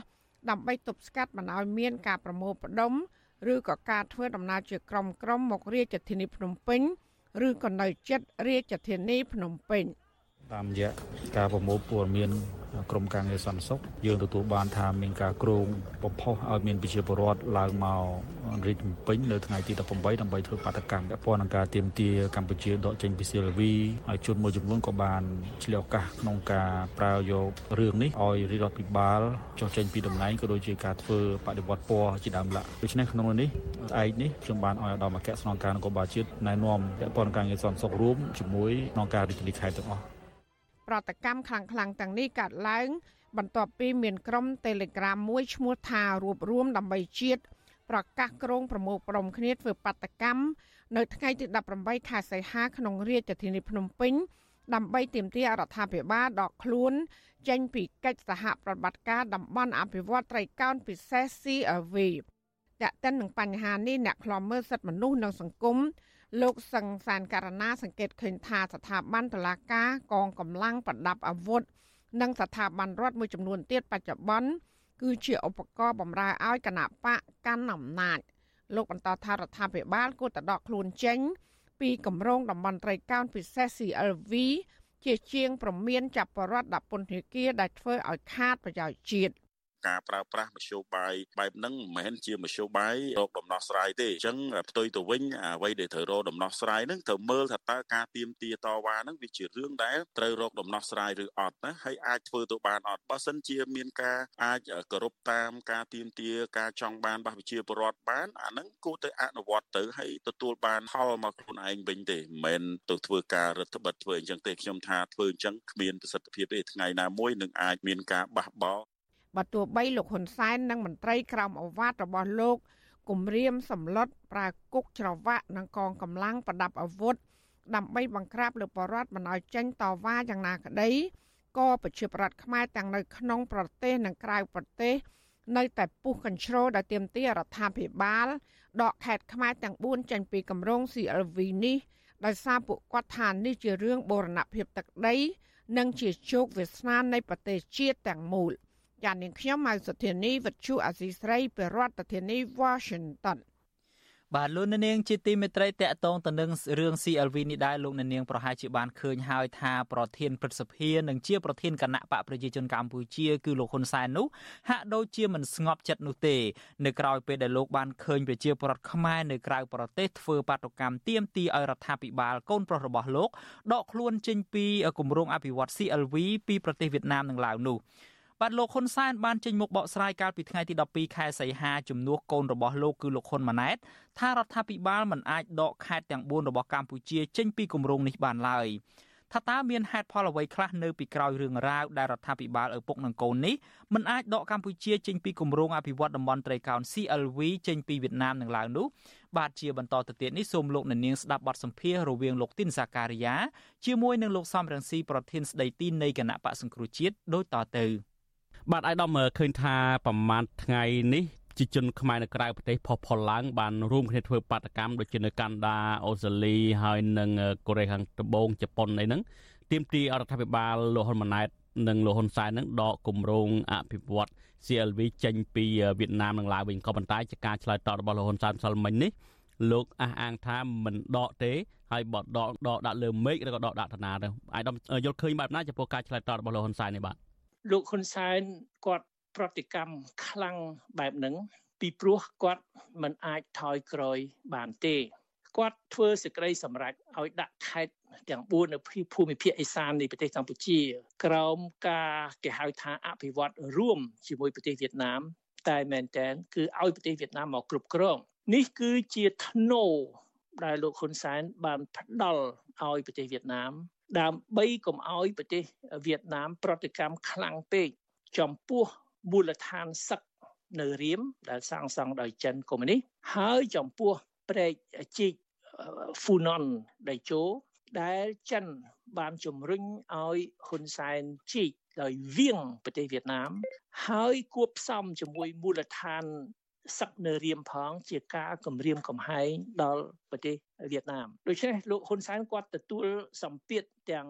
ដើម្បីទប់ស្កាត់មិនឲ្យមានការប្រមូលផ្ដុំឬក៏ការធ្វើដំណើរជាក្រុមក្រុមមករាជធានីភ្នំពេញឬក៏នៅជិតរាជធានីភ្នំពេញតាមរយៈការប្រមូលព័ត៌មានក្រុមការងារសន្តិសុខយើងទទួលបានថាមានការគ្រោងបំផុសឲ្យមានប្រជាពលរដ្ឋឡើងមករាជភ្នំពេញនៅថ្ងៃទីដប់ប្រាំបីដើម្បីធ្វើបាតកម្មពាក់ព័ន្ធនឹងការទាមទារកម្ពុជាដកចេញពី ซี แอล วี ហើយជនមួយចំនួនក៏បានឆ្លៀតឱកាសក្នុងការប្រើយករឿងនេះឲ្យរាជរដ្ឋាភិបាលចុះចេញពីតំណែងក៏ដូចជាការធ្វើបដិវត្តពណ៌ជាដើមឡើយដូច្នេះក្នុងនេះឯកនេះខ្ញុំបានឲ្យឧត្តមអគ្គស្នងការនគរបាលជាតិណែនាំពាក់ព័ន្ធនឹងការងារសន្តិសុខរួមជាមួយក្នុងការរាជធានីខេត្តទាំងអស់ប្រតិកម្មខ្លាំងៗទាំងនេះកើតឡើងបន្ទាប់ពីមានក្រុម Telegram មួយឈ្មោះថារួបរวมដើម្បីជាតិប្រកាសក្រុងប្រមូលផ្តុំគ្នាធ្វើបាតកម្មនៅថ្ងៃទីដប់ប្រាំបីខែសីហាក្នុងរាជធានីភ្នំពេញដើម្បីទាមទាររដ្ឋាភិបាលដកខ្លួនចេញពីកិច្ចសហប្រតិបត្តិការតំបន់អភិវឌ្ឍត្រីកោណពិសេស ซี แอล วี តែកតិននឹងបញ្ហានេះអ្នកខ្លាំមើលសិទ្ធិមនុស្សនិងសង្គមលោកសង្សានករណាសង្កេតឃើញថាស្ថាប័នតុលាការកងកម្លាំងប្រដាប់អាវុធនិងស្ថាប័នរដ្ឋមួយចំនួនទៀតបច្ចុប្បន្នគឺជាឧបករណ៍បម្រើឲ្យគណៈបកកាន់អំណាចលោកបន្តថារដ្ឋាភិបាលគួរតែដកខ្លួនចេញពីគម្រោងតំបន់ត្រីកោណពិសេស ซี แอล วี ជាជាងប្រមានចាប់បរដ្ឋដាក់ពន្ធនាគារដែលធ្វើឲ្យខាតប្រយោជន៍ជាតិការប្រើប្រាស់មធ្យោបាយបែបហ្នឹងមិនមែនជាមធ្យោបាយរកដំណោះស្រាយទេអញ្ចឹងផ្ទុយទៅវិញអ្វីដែលត្រូវរកដំណោះស្រាយហ្នឹងត្រូវមើលថាតើការទៀមទាតវ៉ាហ្នឹងវាជារឿងដែលត្រូវរកដំណោះស្រាយឬអត់ណាហើយអាចធ្វើទៅបានអត់បើសិនជាមានការអាចគោរពតាមការទៀមទាការចង់បានរបស់ប្រជាពលរដ្ឋបានអាហ្នឹងគួរទៅអនុវត្តទៅហើយទទួលបានផលមកខ្លួនឯងវិញទេមិនមែនទៅធ្វើការរដ្ឋបិទធ្វើអញ្ចឹងទេខ្ញុំថាធ្វើអញ្ចឹងគ្មានប្រសិទ្ធភាពទេថ្ងៃណាមួយនឹងអាចមានការបះបោរបើទោះបីលោកហ៊ុនសែននិងមន្ត្រីក្រមអាវ៉ាត់របស់លោកគម្រាមសម្លុតប្រើគុកច្រវាក់និងកងកម្លាំងប្រដាប់អាវុធដើម្បីបង្ក្រាបលើបរដ្ឋមិនឲ្យចេញតវ៉ាយ៉ាងណាក្តីក៏ប្រជាប្រដ្ឋខ្មែរទាំងនៅក្នុងប្រទេសនិងក្រៅប្រទេសនៅតែពុះកញ្ជ្រោលដោយទាមទាររដ្ឋាភិបាលដកខេត្តខ្មែរទាំងបួនចេញពីគម្រោង ซี แอล วี នេះដោយសារពួកគាត់ថានេះជារឿងបូរណភាពទឹកដីនិងជាជោគវាសនានៃប្រទេសជាតិទាំងមូលចាននាងខ្ញុំម៉ៅសុធានីវិទ្យុអាស៊ីស្រីពីរដ្ឋធានី Washington បាទលោកនាងជាទីមេត្រីតកតងទៅនឹងរឿង ซี แอล วี នេះដែរលោកនាងប្រហែលជាបានឃើញហើយថាប្រធានព្រឹទ្ធសភានិងជាប្រធានគណៈបកប្រជាជនកម្ពុជាគឺលោកហ៊ុនសែននោះហាក់ដូចជាមិនស្ងប់ចិត្តនោះទេនៅក្រៅពេលដែលលោកបានឃើញប្រជាពលរដ្ឋខ្មែរនៅក្រៅប្រទេសធ្វើបាតុកម្មទាមទារឲ្យរដ្ឋាភិបាលកូនប្រុសរបស់លោកដកខ្លួនចេញពីគម្រោងអភិវឌ្ឍ ซี แอล วี ពីប្រទេសវៀតណាមនិងឡាវនោះបាទលោកហ៊ុនសែនបានចេញមុខបកស្រាយកាលពីថ្ងៃទីដប់ពីរខែសីហាជំនួសកូនរបស់លោកគឺលោកហ៊ុនម៉ាណែតថារដ្ឋាភិបាលមិនអាចដកខេត្តទាំងបួនរបស់កម្ពុជាចេញពីគម្រោងនេះបានឡើយថាតើមានហេតុផលអ្វីខ្លះនៅពីក្រោយរឿងរ៉ាវដែលរដ្ឋាភិបាលឪពុកនឹងកូននេះមិនអាចដកកម្ពុជាចេញពីគម្រោងអភិវឌ្ឍតំបន់ត្រីកោណ ซี แอล วี ចេញពីវៀតណាមនិងឡាវនោះបាទជាបន្តទៅទៀតនេះសូមលោកអ្នកនាងស្ដាប់បទសម្ភាសន៍រវាងលោកទីនសាការីយ៉ាជាមួយនឹងលោកសំរងស៊ីប្រធានស្ដីទីនៃគណៈបកសង្គ្រោះជាតិដូចតទៅបាទអាយដាមឃើញថាប្រហែលថ្ងៃនេះជាជនខ្មែរនៅក្រៅប្រទេសផុសផុលឡើងបានរួមគ្នាធ្វើបាតកម្មដូចជានៅកាណាដាអូស្ត្រាលីហើយនិងកូរ៉េខាងត្បូងជប៉ុនអីហ្នឹងទាមទាររដ្ឋាភិបាលលោកហ៊ុនម៉ាណែតនិងលោកហ៊ុនសែនហ្នឹងដកគម្រោងអភិវឌ្ឍ ซี แอล วี ចេញពីវៀតណាមនិងឡាវវិញក៏ប៉ុន្តែជាការឆ្លើយតបរបស់លោកហ៊ុនសែនម្សិលមិញនេះលោកអះអាងថាមិនដកទេហើយបើដកដកដាក់លើមេឃឬក៏ដកដាក់តាណាទៅអាយដាមយល់ឃើញបែបណាចំពោះការឆ្លើយតបរបស់លោកហ៊ុនសែននេះបាទលោកហ៊ុនសែនគាត់ប្រតិកម្មខ្លាំងបែបហ្នឹងពីព្រោះគាត់មិនអាចថយក្រោយបានទេគាត់ធ្វើសេចក្តីសម្រេចឲ្យដាក់ខេត្តទាំងបួននៅភូមិភាគឦសាននៃប្រទេសកម្ពុជាក្រោមការគេហៅថាអភិវឌ្ឍរួមជាមួយប្រទេសវៀតណាមតែមែនតែនគឺឲ្យប្រទេសវៀតណាមមកគ្រប់គ្រងនេះគឺជាធ្នូដែលលោកហ៊ុនសែនបានផ្ដល់ឲ្យប្រទេសវៀតណាមដើម្បីកុំឲ្យប្រទេសវៀតណាមប្រតិកម្មខ្លាំងពេកចំពោះមូលដ្ឋានសឹកនៅរៀមដែលសាងសង់ដោយចិនកុម្មុយនីសហើយចំពោះព្រែកជីកហ្វូណនដៃជោដែលចិនបានជំរុញឲ្យហ៊ុនសែនជីកដោយវាងប្រទេសវៀតណាមហើយគួបផ្សំជាមួយមូលដ្ឋានសឹកនៅរៀមផងជាការគំរាមកំហែងដល់ប្រទេសវៀតណាមដូច្នេះលោកហ៊ុនសែនគាត់ទទួលសម្ពាធទាំង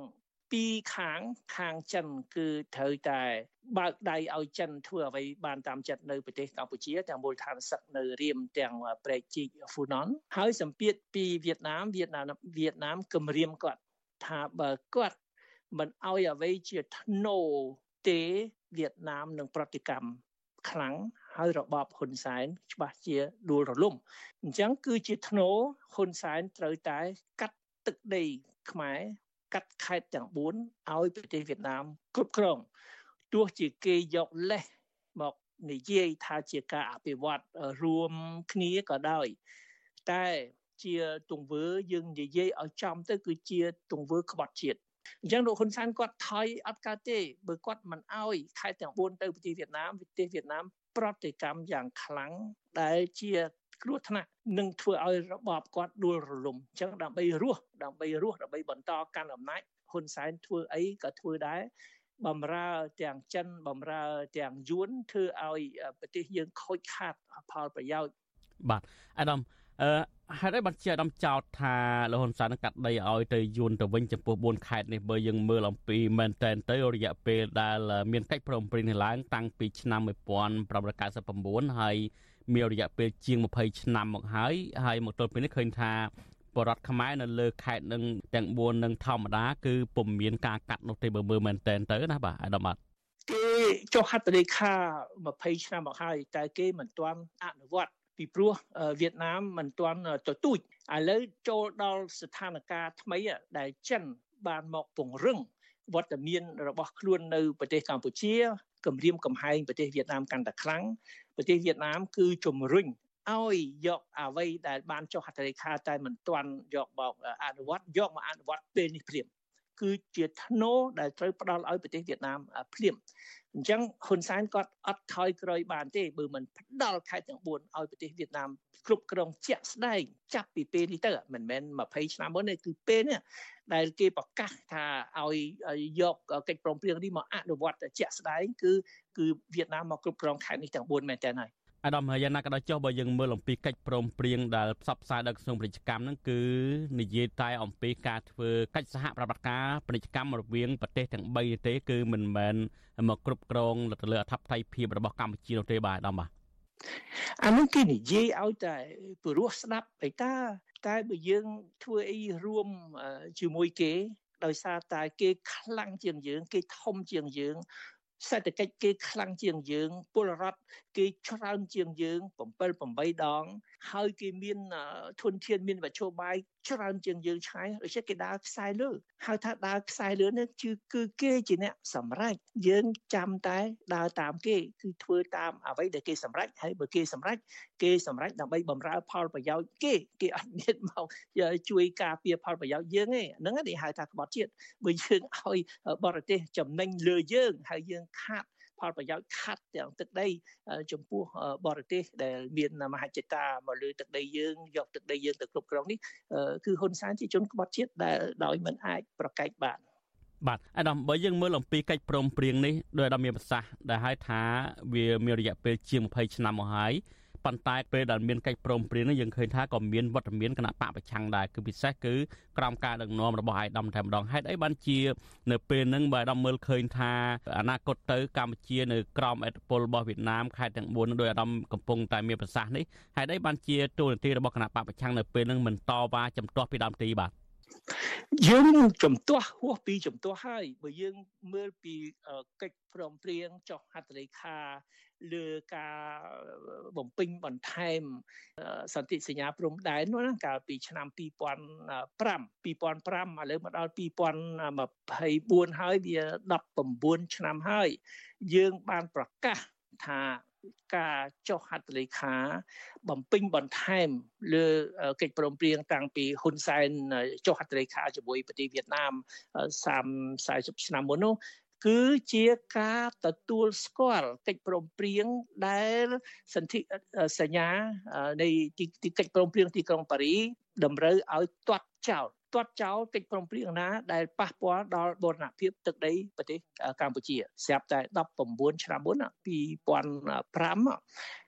ពីខាងខាងចិនគឺត្រូវតែបើកដៃឲ្យចិនធ្វើអ្វីបានតាមចិត្តនៅប្រទេសកម្ពុជាទាំងមូលដ្ឋានសឹកនៅរៀមទាំងព្រែកជីកហ្វូណនហើយសម្ពាធពីវៀតណាមវៀតណាមវៀតណាមគម្រាមគាត់ថាបើគាត់មិនឲ្យអ្វីជាធ្នូទេវៀតណាមនឹងប្រតិកម្មខ្លាំងហើយរបបហ៊ុនសែនច្បាស់ជាដួលរលំអញ្ចឹងគឺជាធ្នូហ៊ុនសែនត្រូវតែកាត់ទឹកដីខ្មែរកាត់ខេត្តទាំងបួនឲ្យប្រទេសវៀតណាមគ្រប់គ្រងទោះជាគេយកលេសមកនិយាយថាជាការអភិវឌ្ឍរួមគ្នាក៏ដោយតែជាទង្វើយើងនិយាយឲ្យចំទៅគឺជាទង្វើក្បត់ជាតិអញ្ចឹងលោកហ៊ុនសែនគាត់ថយអត់កើតទេបើគាត់មិនអោយខេត្តទាំងបួនទៅប្រទេសវៀតណាមប្រទេសវៀតណាមប្រតិកម្មយ៉ាងខ្លាំងដែលជាគ្រោះថ្នាក់នឹងធ្វើឲ្យរបបគាត់ដួលរលំអញ្ចឹងដើម្បីរស់ដើម្បីរស់ដើម្បីបន្តកាន់អំណាចហ៊ុនសែនធ្វើអីក៏ធ្វើដែរបំរើទាំងចិនបំរើទាំងយួនធ្វើឲ្យប្រទេសយើងខូចខាតផលប្រយោជន៍បាទអាដាមអឺហើយបានជាអាដាមចោទថាលោកហ៊ុនសែននឹងកាត់ដីឲ្យទៅយួនទៅវិញចំពោះបួនខេត្តនេះបើយើងមើលអំពីមែនតែនទៅរយៈពេលដែលមានកិច្ចព្រមព្រៀងនេះឡើងតាំងពីឆ្នាំmột nghìn chín trăm chín mươi chínហើយមានរយៈពេលជាងยี่สิบឆ្នាំមកហើយហើយមកទល់ពេលនេះឃើញថាបរដ្ឋខ្មែរនៅលើខេត្តនឹងទាំងបួននឹងធម្មតាគឺពុំមានការកាត់នោះទេបើមើលមែនតែនទៅណាបាទអាដាមបាទគេចុះហត្ថលេខាยี่สิบឆ្នាំមកហើយតែគេមិនទាន់អនុវត្តពីព្រោះវៀតណាមមិនទាន់ទទូចឥឡូវចូលដល់ស្ថានភាពថ្មីដែលចិនបានមកពង្រឹងវត្តមានរបស់ខ្លួននៅប្រទេសកម្ពុជាគម្រាមកំហែងប្រទេសវៀតណាមកាន់តែខ្លាំងប្រទេសវៀតណាមគឺជំរុញឲ្យយកអ្វីដែលបានចុះហត្ថលេខាតែមិនទាន់យកមកអនុវត្តយកមកអនុវត្តពេលនេះព្រាមគឺជាធ្នូដែលត្រូវផ្ដល់ឲ្យប្រទេសវៀតណាមព្រាមអញ្ចឹងហ៊ុនសែនគាត់អត់ថយក្រោយបានទេបើមិនផ្ដល់ខេត្តទាំងបួនឲ្យប្រទេសវៀតណាមគ្រប់គ្រងជាក់ស្ដែងចាប់ពីពេលនេះទៅមិនមែនยี่สิบឆ្នាំមុនទេគឺពេលនេះដែលគេប្រកាសថាឲ្យយកកិច្ចព្រមព្រៀងនេះមកអនុវត្តជាក់ស្ដែងគឺគឺវៀតណាមមកគ្រប់គ្រងខេត្តនេះទាំងបួនមែនតើហើយអាដាមហើយយ៉ាងណាក៏ដោយចុះបើយើងមើលអំពីកិច្ចព្រមព្រៀងដែលផ្សព្វផ្សាយដល់ក្រសួងពាណិជ្ជកម្មហ្នឹងគឺនិយាយតែអំពីការធ្វើកិច្ចសហប្រតិបត្តិការពាណិជ្ជកម្មរវាងប្រទេសទាំងបីទេគឺមិនមែនមកគ្រប់គ្រងទៅលើអធិបតេយ្យភាពរបស់កម្ពុជានោះទេបាទអាដាមបាទអានោះគេនិយាយឲ្យតែព្រោះស្ដាប់ឯតាតែបើយើងធ្វើអីរួមជាមួយគេដោយសារតែគេខ្លាំងជាងយើងគេធំជាងយើងសេដ្ឋកិច្ចគេខ្លាំងជាងយើងពលរដ្ឋគេច្រើនជាងយើងbảy 8ដងហើយគេមានធនធានមានវិជ្ជាបាយច្រើនជាងយើងឆ្ងាយដូច្នេះគេដើរខ្សែលើហៅថាដើរខ្សែលើនេះគឺគឺគេជាអ្នកសម្រេចយើងចាំតែដើរតាមគេគឺធ្វើតាមអ្វីដែលគេសម្រេចហើយបើគេសម្រេចគេសម្រេចដើម្បីបម្រើផលប្រយោជន៍គេគេអត់មានមកជួយការពារផលប្រយោជន៍យើងទេហ្នឹងគេហៅថាក្បត់ជាតិបើយើងឲ្យបរទេសចំណេញលើយើងហើយយើងខាត់ផលប្រយោជន៍ខាត់ទាំងទឹកដីចំពោះបរទេសដែលមានមហិច្ឆតាមកលើទឹកដីយើងយកទឹកដីយើងទៅគ្រប់គ្រងនេះគឺហ៊ុនសែនជាជនក្បត់ជាតិដែលដោយមិនអាចប្រកែកបានបាទអាដាមបើយើងមើលអំពីកិច្ចព្រមព្រៀងនេះដោយអាដាមមានប្រសាសន៍ដែលហៅថាវាមានរយៈពេលជាងยี่สิบឆ្នាំមកហើយប៉ុន្តែពេលដែលមានកិច្ចព្រមព្រៀងនេះយើងឃើញថាក៏មានវត្តមានគណៈបកប្រឆាំងដែរគឺពិសេសគឺក្រោមការដឹកនាំរបស់អាយដាមតែម្ដងហេតុអីបានជានៅពេលហ្នឹងបើអាដាមមើលឃើញថាអនាគតទៅកម្ពុជានៅក្រោមឥទ្ធិពលរបស់វៀតណាមខេត្តទាំងបួនដោយអាដាមកំពុងតែមានប្រសាសន៍នេះហេតុអីបានជាទូនាទីរបស់គណៈបកប្រឆាំងនៅពេលហ្នឹងមិនតវ៉ាចំទាស់ពីដើមទីបាទយើងចំទាស់ហួសពីចំទាស់ហើយបើយើងមើលពីកិច្ចព្រមព្រៀងចុះហត្ថលេខាលើការបំពេញបន្ថែមសន្ធិសញ្ញាព្រំដែននោះណាកាលពីឆ្នាំยี่สิบห้า ยี่สิบห้าឥឡូវមកដល់ยี่สิบยี่สิบสี่ហើយវាสิบเก้าឆ្នាំហើយយើងបានប្រកាសថាការចុះហត្ថលេខាបំពេញបន្ថែមលើកិច្ចព្រមព្រៀងតាំងពីហ៊ុនសែនចុះហត្ថលេខាជាមួយប្រទេសវៀតណាមសាមสี่สิบឆ្នាំមុននោះគឺជាការទទួលស្គាល់កិច្ចព្រមព្រៀងដែលសន្ធិសញ្ញានៃទីកិច្ចព្រមព្រៀងទីក្រុងប៉ារីតម្រូវឲ្យទាត់ចោលទាត់ចោលកិច្ចព្រមព្រៀងណាដែលប៉ះពាល់ដល់បូរណភាពទឹកដីប្រទេសកម្ពុជាស្រាប់តែสิบเก้าឆ្នាំមុនยี่สิบห้า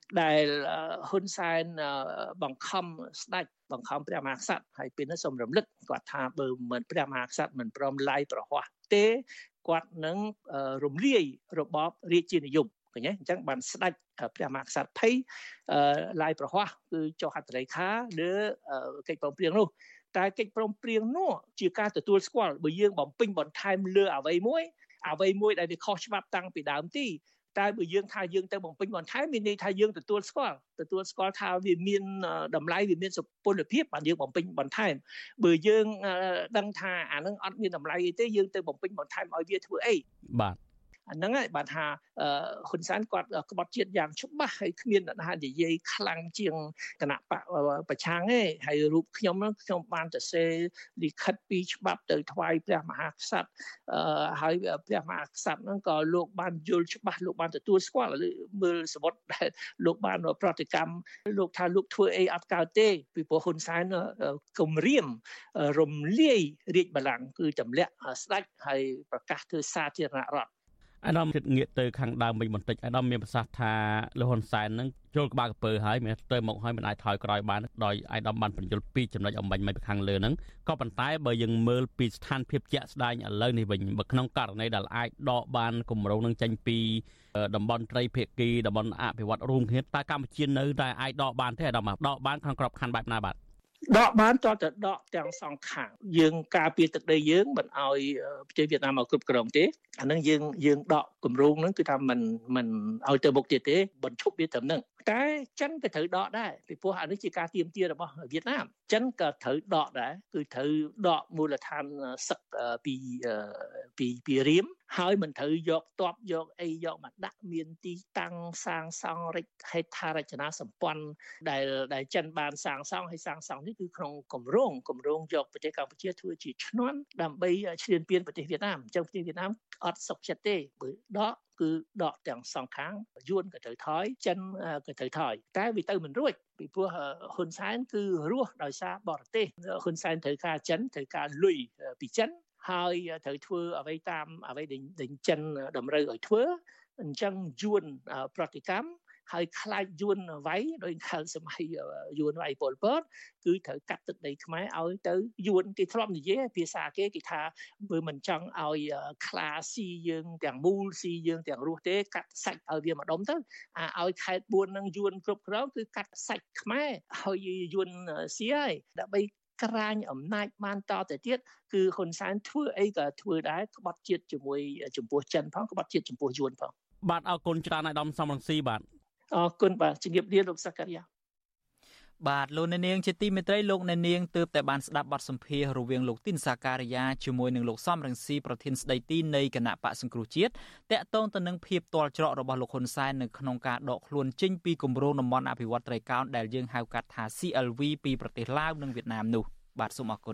ដែលហ៊ុនសែនបង្ខំស្ដេចបង្ខំព្រះមហាក្សត្រហើយពេលនេះសូមរំលឹកគាត់ថាបើមិនព្រះមហាក្សត្រមិនព្រមឡាយប្រហ័សទេគាត់នឹងរំលាយរបបរាជានិយមឃើញទេអញ្ចឹងបានស្ដេចព្រះមហាក្សត្រភ័យឡាយប្រហ័សគឺចុះហត្ថលេខាលើកិច្ចព្រមព្រៀងនោះតែកិច្ចព្រមព្រៀងនោះជាការទទួលស្គាល់បើយើងបំពេញបន្ថែមលើអ្វីមួយអ្វីមួយដែលវាខុសច្បាប់តាំងពីដើមទីតែបើយើងថាយើងទៅបំពេញបន្ថែមមានន័យថាយើងទទួលស្គាល់ទទួលស្គាល់ថាវាមានតម្លៃវាមានសុពលភាពបានយើងបំពេញបន្ថែមបើយើងដឹងថាអានឹងអត់មានតម្លៃទេយើងទៅបំពេញបន្ថែមឲ្យវាធ្វើអីបាទអាហ្នឹងហើយបានថាហ៊ុនសែនគាត់ក្បត់ជាតិយ៉ាងច្បាស់ហើយគ្មានអ្នកណានិយាយខ្លាំងជាងគណៈបកប្រឆាំងទេហើយរូបខ្ញុំហ្នឹងខ្ញុំបានទៅសេលិខិតពីច្បាប់ទៅថ្វាយព្រះមហាក្សត្រហើយព្រះមហាក្សត្រហ្នឹងក៏លោកបានយល់ច្បាស់លោកបានទទួលស្គាល់មើលសវត្ថដែលលោកបានប្រតិកម្មលោកថាលោកធ្វើអីអត់កើតទេពីព្រោះហ៊ុនសែនគំរាមរំលាយរាជបល្ល័ង្កគឺទម្លាក់ស្ដេចហើយប្រកាសធ្វើសាធារណរដ្ឋអាដាមគិតងាកទៅខាងដើមវិញបន្តិចអាដាមមានប្រសាសន៍ថាលោកហ៊ុនសែននឹងចូលក្បាលកពើហើយមិនទៅមកហើយមិនអាចថយក្រោយបានដោយអាដាមបានបញ្យល់ពីចំណុចអំបញ្ញមិនពីខាងលើហ្នឹងក៏ប៉ុន្តែបើយើងមើលពីស្ថានភាពជាក់ស្ដែងឥឡូវនេះវិញបើក្នុងករណីដែលអាចដកបានគម្រោងនឹងចេញពីតំបន់ត្រីភាគីតំបន់អភិវឌ្ឍរួមគ្នាតើកម្ពុជានៅតែអាចដកបានទេអាដាមដកបានក្នុងក្របខ័ណ្ឌបែបណាបាទដកបានតើទៅដកទាំងសងខាងយើងការពារទឹកដីយើងមិនឲ្យប្រទេសវៀតណាមមកគ្រប់គ្រងទេអានឹងយើងយើងដកគម្រោងហ្នឹងគឺថាមិនមិនឲ្យទៅមុខទៀតទេបញ្ឈប់វាត្រឹមហ្នឹងតែចិនក៏ត្រូវដកដែរពីព្រោះអានេះជាការទាមទាររបស់វៀតណាមចិនក៏ត្រូវដកដែរគឺត្រូវដកមូលដ្ឋានសឹកពីពីពីរៀមហើយមិនត្រូវយកតបយកអីយកមកដាក់មានទីតាំងសាងសង់រិចហេដ្ឋារចនាសម្ព័ន្ធដែលដែលចិនបានសាងសង់ហើយសាងសង់នេះគឺក្នុងគម្រោងគម្រោងយកប្រទេសកម្ពុជាធ្វើជាឈ្នន់ដើម្បីឈ្លានពានប្រទេសវៀតណាមអញ្ចឹងប្រទេសវៀតណាមអត់សុខចិត្តទេបើដកគឺដកទាំងសងខាងយួនក៏ត្រូវថយចិនក៏ត្រូវថយតែវាទៅមិនរួចពីព្រោះហ៊ុនសែនគឺរស់ដោយសារបរទេសហ៊ុនសែនត្រូវការចិនត្រូវការលុយពីចិនហើយត្រូវធ្វើអ្វីតាមអ្វីដែលចិនតម្រូវឲ្យធ្វើអញ្ចឹងយួនប្រតិកម្មហើយខ្លាចយួនវាយដោយខាងសម័យយួនវាយប៉ុលពតគឺត្រូវកាត់ទឹកដីខ្មែរឲ្យទៅយួនគេធ្លាប់និយាយភាសាគេគេថាបើមិនចង់ឲ្យខ្លាស៊ីយើងទាំងមូលស៊ីយើងទាំងរស់ទេកាត់សាច់ឲ្យវាម្ដុំទៅអាឲ្យខេត្តបួននឹងយួនគ្រប់គ្រងគឺកាត់សាច់ខ្មែរឲ្យយួនស៊ីហើយដើម្បីក្រាញអំណាចបានតទៅទៀតគឺហ៊ុនសែនធ្វើអីក៏ធ្វើដែរក្បត់ជាតិជាមួយចំពោះចិនផងក្បត់ជាតិចំពោះយួនផងបាទអរគុណច្រើនអាដាមសំរងស៊ីបាទអរគុណបាទជំរាបលាលោកសក្ការីយ៉ាបាទលោកអ្នកនាងជាទីមេត្រីលោកអ្នកនាងទើបតែបានស្ដាប់បទសម្ភាសន៍រវាងលោកទីនសាការីយ៉ាជាមួយនឹងលោកសំរងស៊ីប្រធានស្ដីទីនៃគណៈបកសង្គ្រោះជាតិតាក់ទងទៅនឹងភាពទាល់ច្រករបស់លោកហ៊ុនសែននៅក្នុងការដកខ្លួនចេញពីគម្រោងតំបន់អភិវឌ្ឍត្រីកោណដែលយើងហៅកាត់ថា ซี แอล วี ពីប្រទេសឡាវនិងវៀតណាមនោះបាទសូមអរគុណ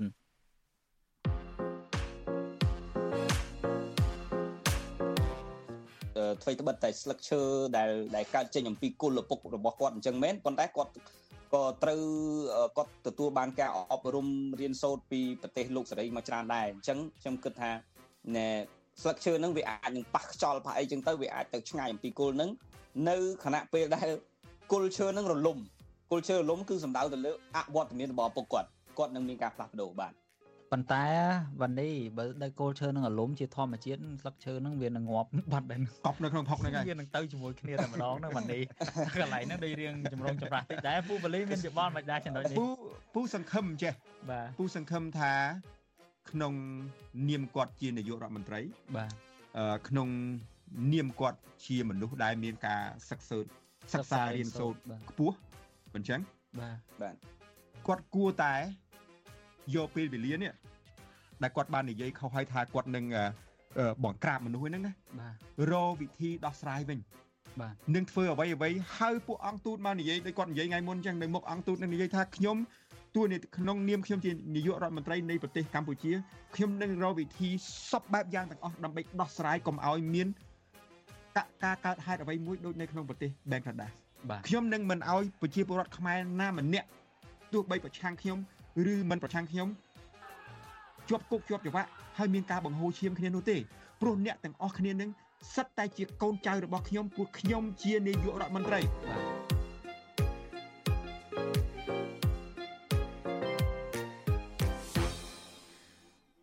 អ្វីត្បិតតែស្លឹកឈើដែលដែលកើតចេញអំពីគុលឪពុករបស់គាត់អញ្ចឹងមែនប៉ុន្តែគាត់ក៏ត្រូវគាត់ទទួលបានការអប់រំរៀនសូត្រពីប្រទេសលោកសេរីមកច្រើនដែរអញ្ចឹងខ្ញុំគិតថាណែស្លឹកឈើហ្នឹងវាអាចនឹងប៉ះខ្យល់ប៉ះអីចឹងទៅវាអាចទៅឆ្ងាយអំពីគុលហ្នឹងនៅខណៈពេលដែលគុលឈើហ្នឹងរលំគុលឈើរលំគឺសំដៅទៅលើអវត្តមានរបស់ឪពុកគាត់គាត់នឹងមានការផ្លាស់ប្ដូរបាទប៉ុន្តែវ៉ានេះបើដោយគោលឈើនឹងរលំជាធម្មជាតិស្លឹកឈើនឹងវានឹងងាប់បាត់ដែរកប់នៅក្នុងផុកហ្នឹងហើយវានឹងទៅជាមួយគ្នាតែម្ដងហ្នឹងវ៉ានេះកន្លែងហ្នឹងដូចរៀងចម្រងចម្រាស់តិចដែរពូបលីមានយោបល់មិនដែរចំណុចនេះពូពូសង្ឃឹមចេះបាទពូសង្ឃឹមថាក្នុងនាមគាត់ជានាយករដ្ឋមន្ត្រីបាទក្នុងនាមគាត់ជាមនុស្សដែលមានការសិក្សាសិក្សារៀនសូត្រខ្ពស់មិនចឹងបាទបាទគាត់គួរតែយកពេលវេលានេះដែលគាត់បាននិយាយខុសហើយថាគាត់នឹងបង្ក្រាបមនុស្សហ្នឹងណាបាទរកវិធីដោះស្រាយវិញបាទនឹងធ្វើអ្វីអ្វីហើយពួកអង្គទូតមកនិយាយដោយគាត់និយាយថ្ងៃមុនអញ្ចឹងនៅមុខអង្គទូតនឹងនិយាយថាខ្ញុំទួនាទីក្នុងនាមខ្ញុំជានាយករដ្ឋមន្ត្រីនៃប្រទេសកម្ពុជាខ្ញុំនឹងរកវិធីសពបែបយ៉ាងទាំងអស់ដើម្បីដោះស្រាយកុំឲ្យមានការកើតហេតុអ្វីមួយដូចនៅក្នុងប្រទេសបេងក្លាដេសខ្ញុំនឹងមិនឲ្យប្រជាពលរដ្ឋខ្មែរណាម្នាក់ទោះបីប្រឆាំងខ្ញុំឬមិនប្រឆាំងខ្ញុំជាប់គុកជាប់ច្បាប់ហើយមានការបង្ហូរឈាមគ្នានោះទេព្រោះអ្នកទាំងអស់គ្នានឹងសិតតែជាកូនចៅរបស់ខ្ញុំពួកខ្ញុំជានាយករដ្ឋមន្ត្រី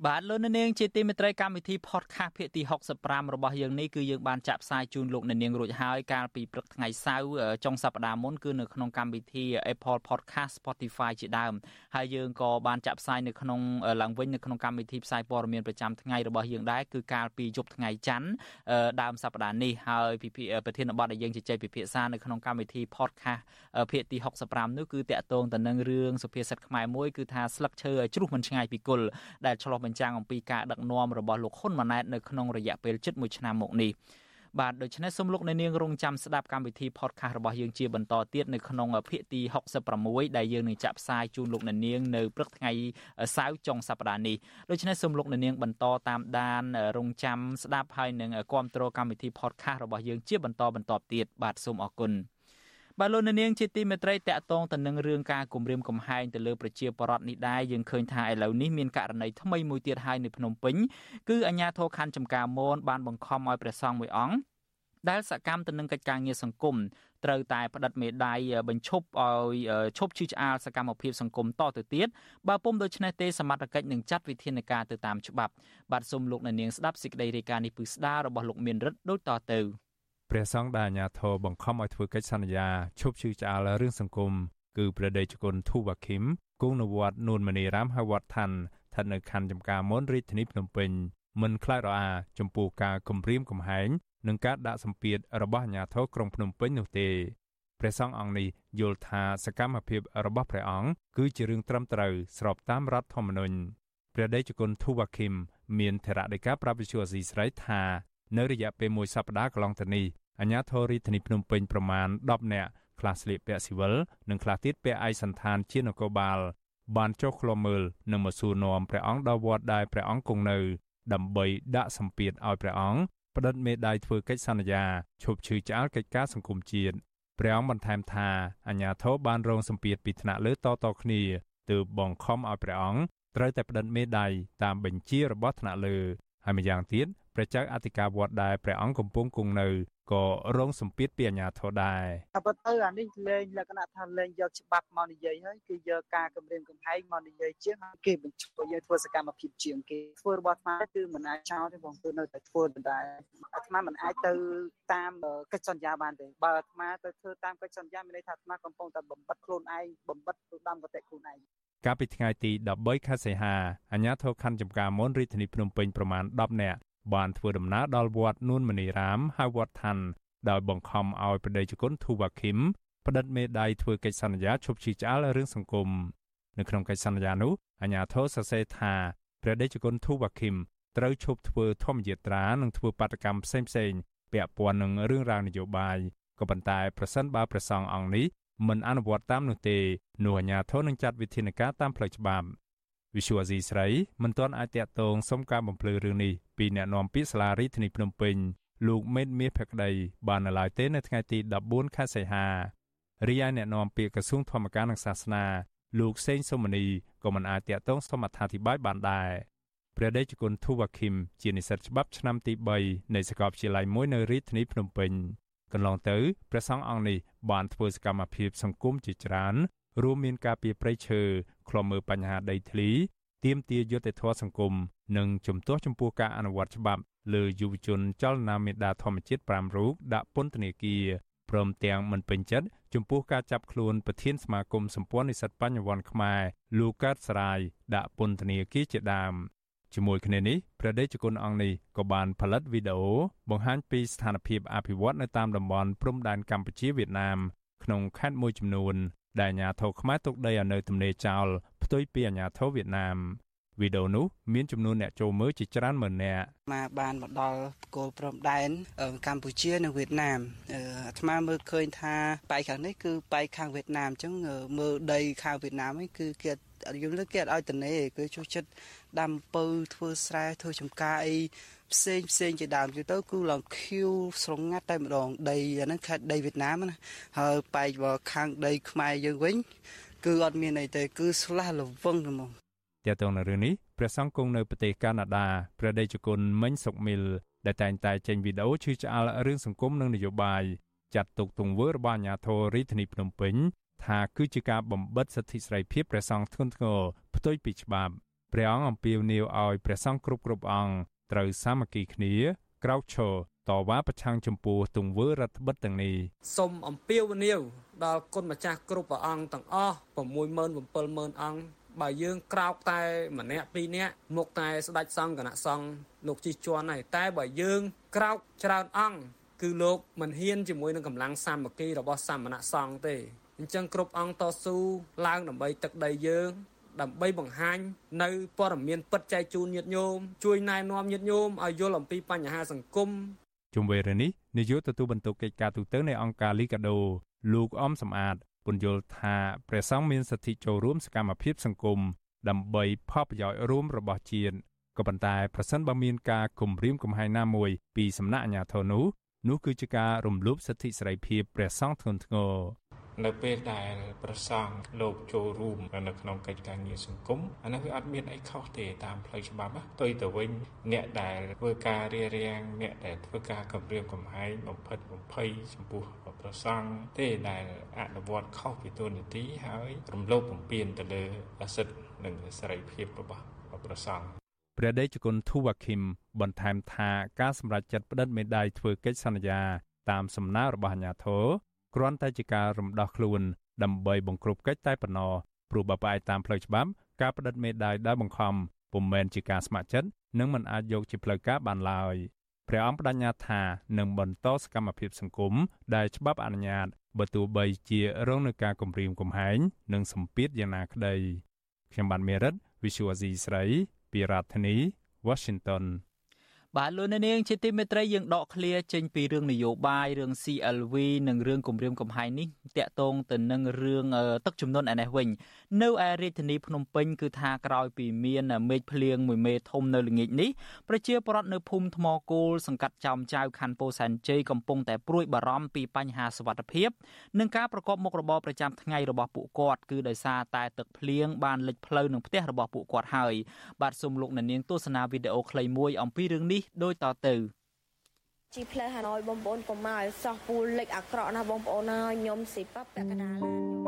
បាទលោកនាងជាទីមេត្រីកម្មវិធី podcast ភាគទី65របស់យើងនេះគឺយើងបានចាក់ផ្សាយជូនលោកនាងរួចហើយកាលពីព្រឹកថ្ងៃសៅរ៍ចុងសប្តាហ៍មុនគឺនៅក្នុងកម្មវិធី Apple Podcast Spotify ជាដើមហើយយើងក៏បានចាក់ផ្សាយនៅក្នុងឡើងវិញនៅក្នុងកម្មវិធីផ្សាយព័ត៌មានប្រចាំថ្ងៃរបស់យើងដែរគឺកាលពីយប់ថ្ងៃច័ន្ទដើមសប្តាហ៍នេះហើយប្រធានបទដែលយើងជជែកពិភាក្សានៅក្នុងកម្មវិធី podcast ភាគទី65នោះគឺតាក់ទងទៅនឹងរឿងសុភាសិតខ្មែរមួយគឺថាស្លឹកឈើជ្រុះមិនឆ្ងាយពីគល់ដែលឆ្លុះបញ្ចាំងអំពីការដឹកនាំរបស់លោកហ៊ុនម៉ាណែតនៅក្នុងរយៈពេលជិតមួយឆ្នាំមកនេះបាទដូច្នេះសូមលោកអ្នកនាងរងចាំស្ដាប់កម្មវិធី podcast របស់យើងជាបន្តទៀតនៅក្នុងភាគទី66ដែលយើងនឹងចាក់ផ្សាយជូនលោកអ្នកនាងនៅព្រឹកថ្ងៃសៅរ៍ចុងសប្តាហ៍នេះដូច្នេះសូមលោកអ្នកនាងបន្តតាមដានរងចាំស្ដាប់ហើយនឹងគាំទ្រកម្មវិធី podcast របស់យើងជាបន្តបន្តទៀតបាទសូមអរគុណបាទលោកនាងជាទីមេត្រីតាក់ទងទៅនឹងរឿងការគំរាមកំហែងទៅលើប្រជាពលរដ្ឋនេះដែរយើងឃើញថាឥឡូវនេះមានករណីថ្មីមួយទៀតហើយនៅភ្នំពេញគឺអាជ្ញាធរខណ្ឌចំការមនបានបង្ខំឲ្យព្រះសង្ឃមួយអង្គដែលសកម្មទៅនឹងកិច្ចការងារសង្គមត្រូវតែផ្តិតមេដាយបញ្ឈប់ឲ្យឈប់ឈឺឆ្អាលសកម្មភាពសង្គមតទៅទៀតបើពុំដូច្នេះទេសមត្ថកិច្ចនឹងចាត់វិធានការទៅតាមច្បាប់បាទសូមលោកនាងស្ដាប់សេចក្តីរាយការណ៍នេះពឹស្ដាររបស់លោកមានរិទ្ធដូចតទៅព្រះសង្ឃដែលអាជ្ញាធរបង្ខំឲ្យធ្វើកិច្ចសន្យាឈប់ឈឺឆ្អាលរឿងសង្គមគឺព្រះដេចគុណធូវ៉ាឃីមគង់នៅវត្តនួនមនីរាមហើយវត្តឋានស្ថិតនៅខណ្ឌចំការមនរាជធានីភ្នំពេញមិនខ្លាចរអាចំពោះការគំរាមកំហែងនិងការដាក់សម្ពាធរបស់អាជ្ញាធរក្រុងភ្នំពេញនោះទេព្រះសង្ឃអង្គនេះយល់ថាសកម្មភាពរបស់ព្រះអង្គគឺជារឿងត្រឹមត្រូវស្របតាមរដ្ឋធម្មនុញ្ញព្រះដេចគុណធូវ៉ាឃីមមានថេរដីកាប្រាប់វិទ្យុអាស៊ីសេរីថានៅរយៈពេលមួយសប្តាហ៍កន្លងទៅនេះអាជ្ញាធររាជធានីភ្នំពេញប្រមាណដប់នាក់ខ្លះស្លៀកពាក់ស៊ីវិលនិងខ្លះទៀតពាក់ឯកសណ្ឋានជានគរបាលបានចុះឃ្លាំមើលនិងមកសួរនាំព្រះអង្គដល់វត្តដែលព្រះអង្គគង់នៅដើម្បីដាក់សម្ពាធឲ្យព្រះអង្គផ្តិតមេដាយធ្វើកិច្ចសន្យាឈប់ឈឺឆ្អាលកិច្ចការសង្គមជាតិព្រះអង្គបន្ថែមថាអាជ្ញាធរបានរងសម្ពាធពីថ្នាក់លើតតគ្នាទើបបង្ខំឲ្យព្រះអង្គត្រូវតែផ្តិតមេដាយតាមបញ្ជារបស់ថ្នាក់លើហើយម្យ៉ាងទៀតព្រះចៅអធិការវត្តដែលព្រះអង្គកំពុងគង់នៅក៏រងសម្ពាធពីអាជ្ញាធរដែរតែប៉ុន្តែអានេះលេងលក្ខណៈថាលេងយកច្បាប់មកនិយាយហើយគឺយកការគម្រាមកំហែងមកនិយាយជាងហើយគេបញ្ឈប់យើងធ្វើសកម្មភាពជាងគេធ្វើរបស់អាត្មាគឺមិនអាចចោលទេបងគឺនៅតែធ្វើដដែលអាត្មាមិនអាចទៅតាមកិច្ចសន្យាបានទេបើអាត្មាទៅធ្វើតាមកិច្ចសន្យាមានន័យថាអាត្មាកំពុងតែបំបិតខ្លួនឯងបំបិតឧត្តមគតិខ្លួនឯងកាលពីថ្ងៃទីដប់បីខែសីហាអាជ្ញាធរខណ្ឌចំការមនរាជធានីភ្នំពេញប្រមាណដប់នាក់បានធ្វើដំណើរដល់វត្តនួនមនីរាមហើយវត្តឋានដោយបង្ខំឲ្យព្រះដេចគុណធូវ៉ាឃីមផ្តិតមេដាយធ្វើកិច្ចសន្យាឈប់ឈឺឆ្អាលរឿងសង្គមនៅក្នុងកិច្ចសន្យានោះអាជ្ញាធរសរសេរថាព្រះដេចគុណធូវ៉ាឃីមត្រូវឈប់ធ្វើធម្មយាត្រានិងធ្វើបាតកម្មផ្សេងផ្សេងពាក់ព័ន្ធនឹងរឿងរ៉ាវនយោបាយក៏ប៉ុន្តែប្រសិនបើព្រះសង្ឃអង្គនេះមិនអនុវត្តតាមនោះទេនោះអាជ្ញាធរនឹងចាត់វិធានការតាមផ្លូវច្បាប់វិសុវអាស៊ីស្រីមិនទាន់អាចតាក់ទងសុំការបំភ្លឺរឿងនេះពីអ្នកនាំពាក្យសាលារដ្ឋាភិបាលភ្នំពេញលោកមេតមាសភក្តីបាននៅឡើយទេនៅថ្ងៃទីដប់បួនខែសីហារីឯអ្នកនាំពាក្យក្រសួងធម្មការនិងសាសនាលោកសេងសុមនីក៏មិនអាចតាក់ទងសុំអត្ថាធិប្បាយបានដែរព្រះដេចគុណធូវ៉ាឃីមជានិស្សិតច្បាប់ឆ្នាំទីបីនៃសាកលវិទ្យាល័យមួយនៅរាជធានីភ្នំពេញកន្លងទៅព្រះសង្ឃអង្គនេះបានធ្វើសកម្មភាពសង្គមជាច្រើនរួមមានការពារព្រៃឈើឃ្លាំមើលបញ្ហាដីធ្លីទាមទារយុត្តិធម៌សង្គមនិងជំទាស់ចំពោះការអនុវត្តច្បាប់លើយុវជនចលនាមេដាធម្មជាតិប្រាំរូបដាក់ពន្ធនាគារព្រមទាំងមិនពេញចិត្តចំពោះការចាប់ខ្លួនប្រធានសមាគមសម្ព័ន្ធនិស្សិតបញ្ញវន្តខ្មែរលោកកើតសរាយដាក់ពន្ធនាគារជាដើមជាមួយគ្នានេះព្រះដេចគុណអង្គនេះក៏បានផលិតវីដេអូបង្ហាញពីស្ថានភាពអភិវឌ្ឍនៅតាមតំបន់ព្រំដែនកម្ពុជាវៀតណាមក្នុងខេត្តមួយចំនួនដែលអាជ្ញាធរខ្មែរទុកដីឲ្យនៅទំនេរចោលផ្ទុយពីអាជ្ញាធរវៀតណាមវីដេអូនោះមានចំនួនអ្នកចូលមើលជាច្រើនម៉ឺននាក់មកបានមកដល់គោលព្រំដែនកម្ពុជានិងវៀតណាមអាត្មាមើលឃើញថាបែកខាងនេះគឺបែកខាងវៀតណាមអញ្ចឹងមើលដីខាងវៀតណាមហ្នឹងគឺគេយល់ទៅគេអត់ឲ្យទំនេរគឺចូលចិត្តដាំពៅធ្វើស្រែធ្វើចំការអីផ្សេងផ្សេងជាដើមទៅគឺឡើងខៀវស្រងាត់តែម្ដងដីអាហ្នឹងខេត្តដីវៀតណាមណាហើយបែកមកខាងដីខ្មែរយើងវិញគឺអត់មានអីទេគឺស្លាស់លវឹងហ្មងទាក់ទងនឹងរឿងនេះព្រះសង្ឃគង់នៅប្រទេសកាណាដាព្រះដេចគុណមិញសុកមីលដែលតែងតែចេញវីដេអូឈឺឆ្អាលរឿងសង្គមនិងនយោបាយចាត់ទុកទង្វើរបស់អាជ្ញាធររាជធានីភ្នំពេញថាគឺជាការបំបិទសិទ្ធិសេរីភាពព្រះសង្ឃធ្ងន់ធ្ងរផ្ទុយពីច្បាប់ព្រះអង្គអំពាវនាវឲ្យព្រះសង្ឃគ្រប់គ្រប់អង្គត្រូវសាមគ្គីគ្នាក្រោកឈរតវ៉ាប្រឆាំងចំពោះទង្វើរដ្ឋបិទទាំងនេះសូមអំពាវនាវដល់គុណម្ចាស់គ្រប់ព្រះអង្គទាំងអស់ 67000 អង្គបើយើងក្រោកតែម្នាក់ពីរនាក់មកតែស្ដេចសង្ឃគណៈសង្ឃលោកជិះជាន់ហើយតែបើយើងក្រោកច្រើនអង្គគឺលោកមិនហ៊ានជាមួយនឹងកម្លាំងសាមគ្គីរបស់សាមណសង្ឃទេអញ្ចឹងគ្រប់អង្គតស៊ូឡើងដើម្បីទឹកដីយើងដើម្បីបង្ហាញនៅព័ត៌មានពិតចែកជូនញាតិញោមជួយណែនាំញាតិញោមឲ្យយល់អំពីបញ្ហាសង្គមជុំវិញរឿងនេះនាយកទទួលបន្ទុកកិច្ចការទូតនៃអង្គការលីកាដូលោកអំសំអាតពន្យល់ថាព្រះសង្ឃមានសិទ្ធិចូលរួមសកម្មភាពសង្គមដើម្បីផលប្រយោជន៍រួមរបស់ជាតិក៏ប៉ុន្តែប្រសិនបើមានការគំរាមកំហែងណាមួយពីសំណាក់អាជ្ញាធរនោះនោះគឺជាការរំលោភសិទ្ធិសេរីភាពព្រះសង្ឃធ្ងន់ធ្ងរនៅពេលដែលព្រះសង្ឃលោកចូលរួមនៅក្នុងកិច្ចការងារសង្គមអានោះវាអត់មានអីខុសទេតាមផ្លូវច្បាប់ផ្ទុយទៅវិញអ្នកដែលធ្វើការរារាំងអ្នកដែលធ្វើការគំរាមកំហែងបំផិតបំភ័យចំពោះព្រះសង្ឃទេដែលអនុវត្តខុសពីទូនីតិហើយរំលោភបំពានទៅលើសិទ្ធិនិងសេរីភាពរបស់ព្រះសង្ឃព្រះដេចគុណធូវ៉ាឃីមបន្ថែមថាការសម្រេចចិត្តផ្តិតមេដាយធ្វើកិច្ចសន្យាតាមសំណើរបស់អាជ្ញាធរគ្រាន់តែជាការរំដោះខ្លួនដើម្បីបង្ក្រប់កិច្ចតែប៉ុណ្ណោះព្រោះបើផ្អែកតាមផ្លូវច្បាប់ការផ្តិតមេដាយដោយបង្ខំពុំមែនជាការស្ម័គ្រចិត្តនិងមិនអាចយកជាផ្លូវការបានឡើយព្រះអង្គបដិញ្ញាថានឹងបន្តសកម្មភាពសង្គមដែលច្បាប់អនុញ្ញាតបើទោះបីជារងនឹងការគំរាមកំហែងនិងសម្ពាធយ៉ាងណាក្តីខ្ញុំបានមេរិត Visual Asia ស្រីពីរដ្ឋធានី Washington បាទលោកអ្នកនាងជាទីមេត្រីយើងដកឃ្លាចេញពីរឿងនយោបាយរឿង ซี អែល វី និងរឿងគម្រាមកំហែងនេះតាក់ទងទៅនឹងរឿងទឹកជំនន់ឯនេះវិញនៅឯរាជធានីភ្នំពេញគឺថាក្រោយពីមានមេឃភ្លៀងមួយមេធំនៅល្ងាចនេះប្រជាពលរដ្ឋនៅភូមិថ្មគោលសង្កាត់ចោមចៅខណ្ឌពោធិ៍សែនជ័យកំពុងតែព្រួយបារម្ភពីបញ្ហាសុវត្ថិភាពនិងការប្រកបមុខរបរប្រចាំថ្ងៃរបស់ពួកគាត់គឺដោយសារតែទឹកភ្លៀងបានលិចផ្លូវនឹងផ្ទះរបស់ពួកគាត់ហើយបាទសូមលោកអ្នកនាងទស្សនាវីដេអូខ្លីមួយអំពីរឿងនេះដូចតទៅជីផ្លូវហាណយបងប្អូនកុំមកឲ្យសោះពូលលិចអាក្រក់ណាស់បងប្អូនហើយខ្ញុំស៊ីប៉ាប់ពាក់កណ្ដាល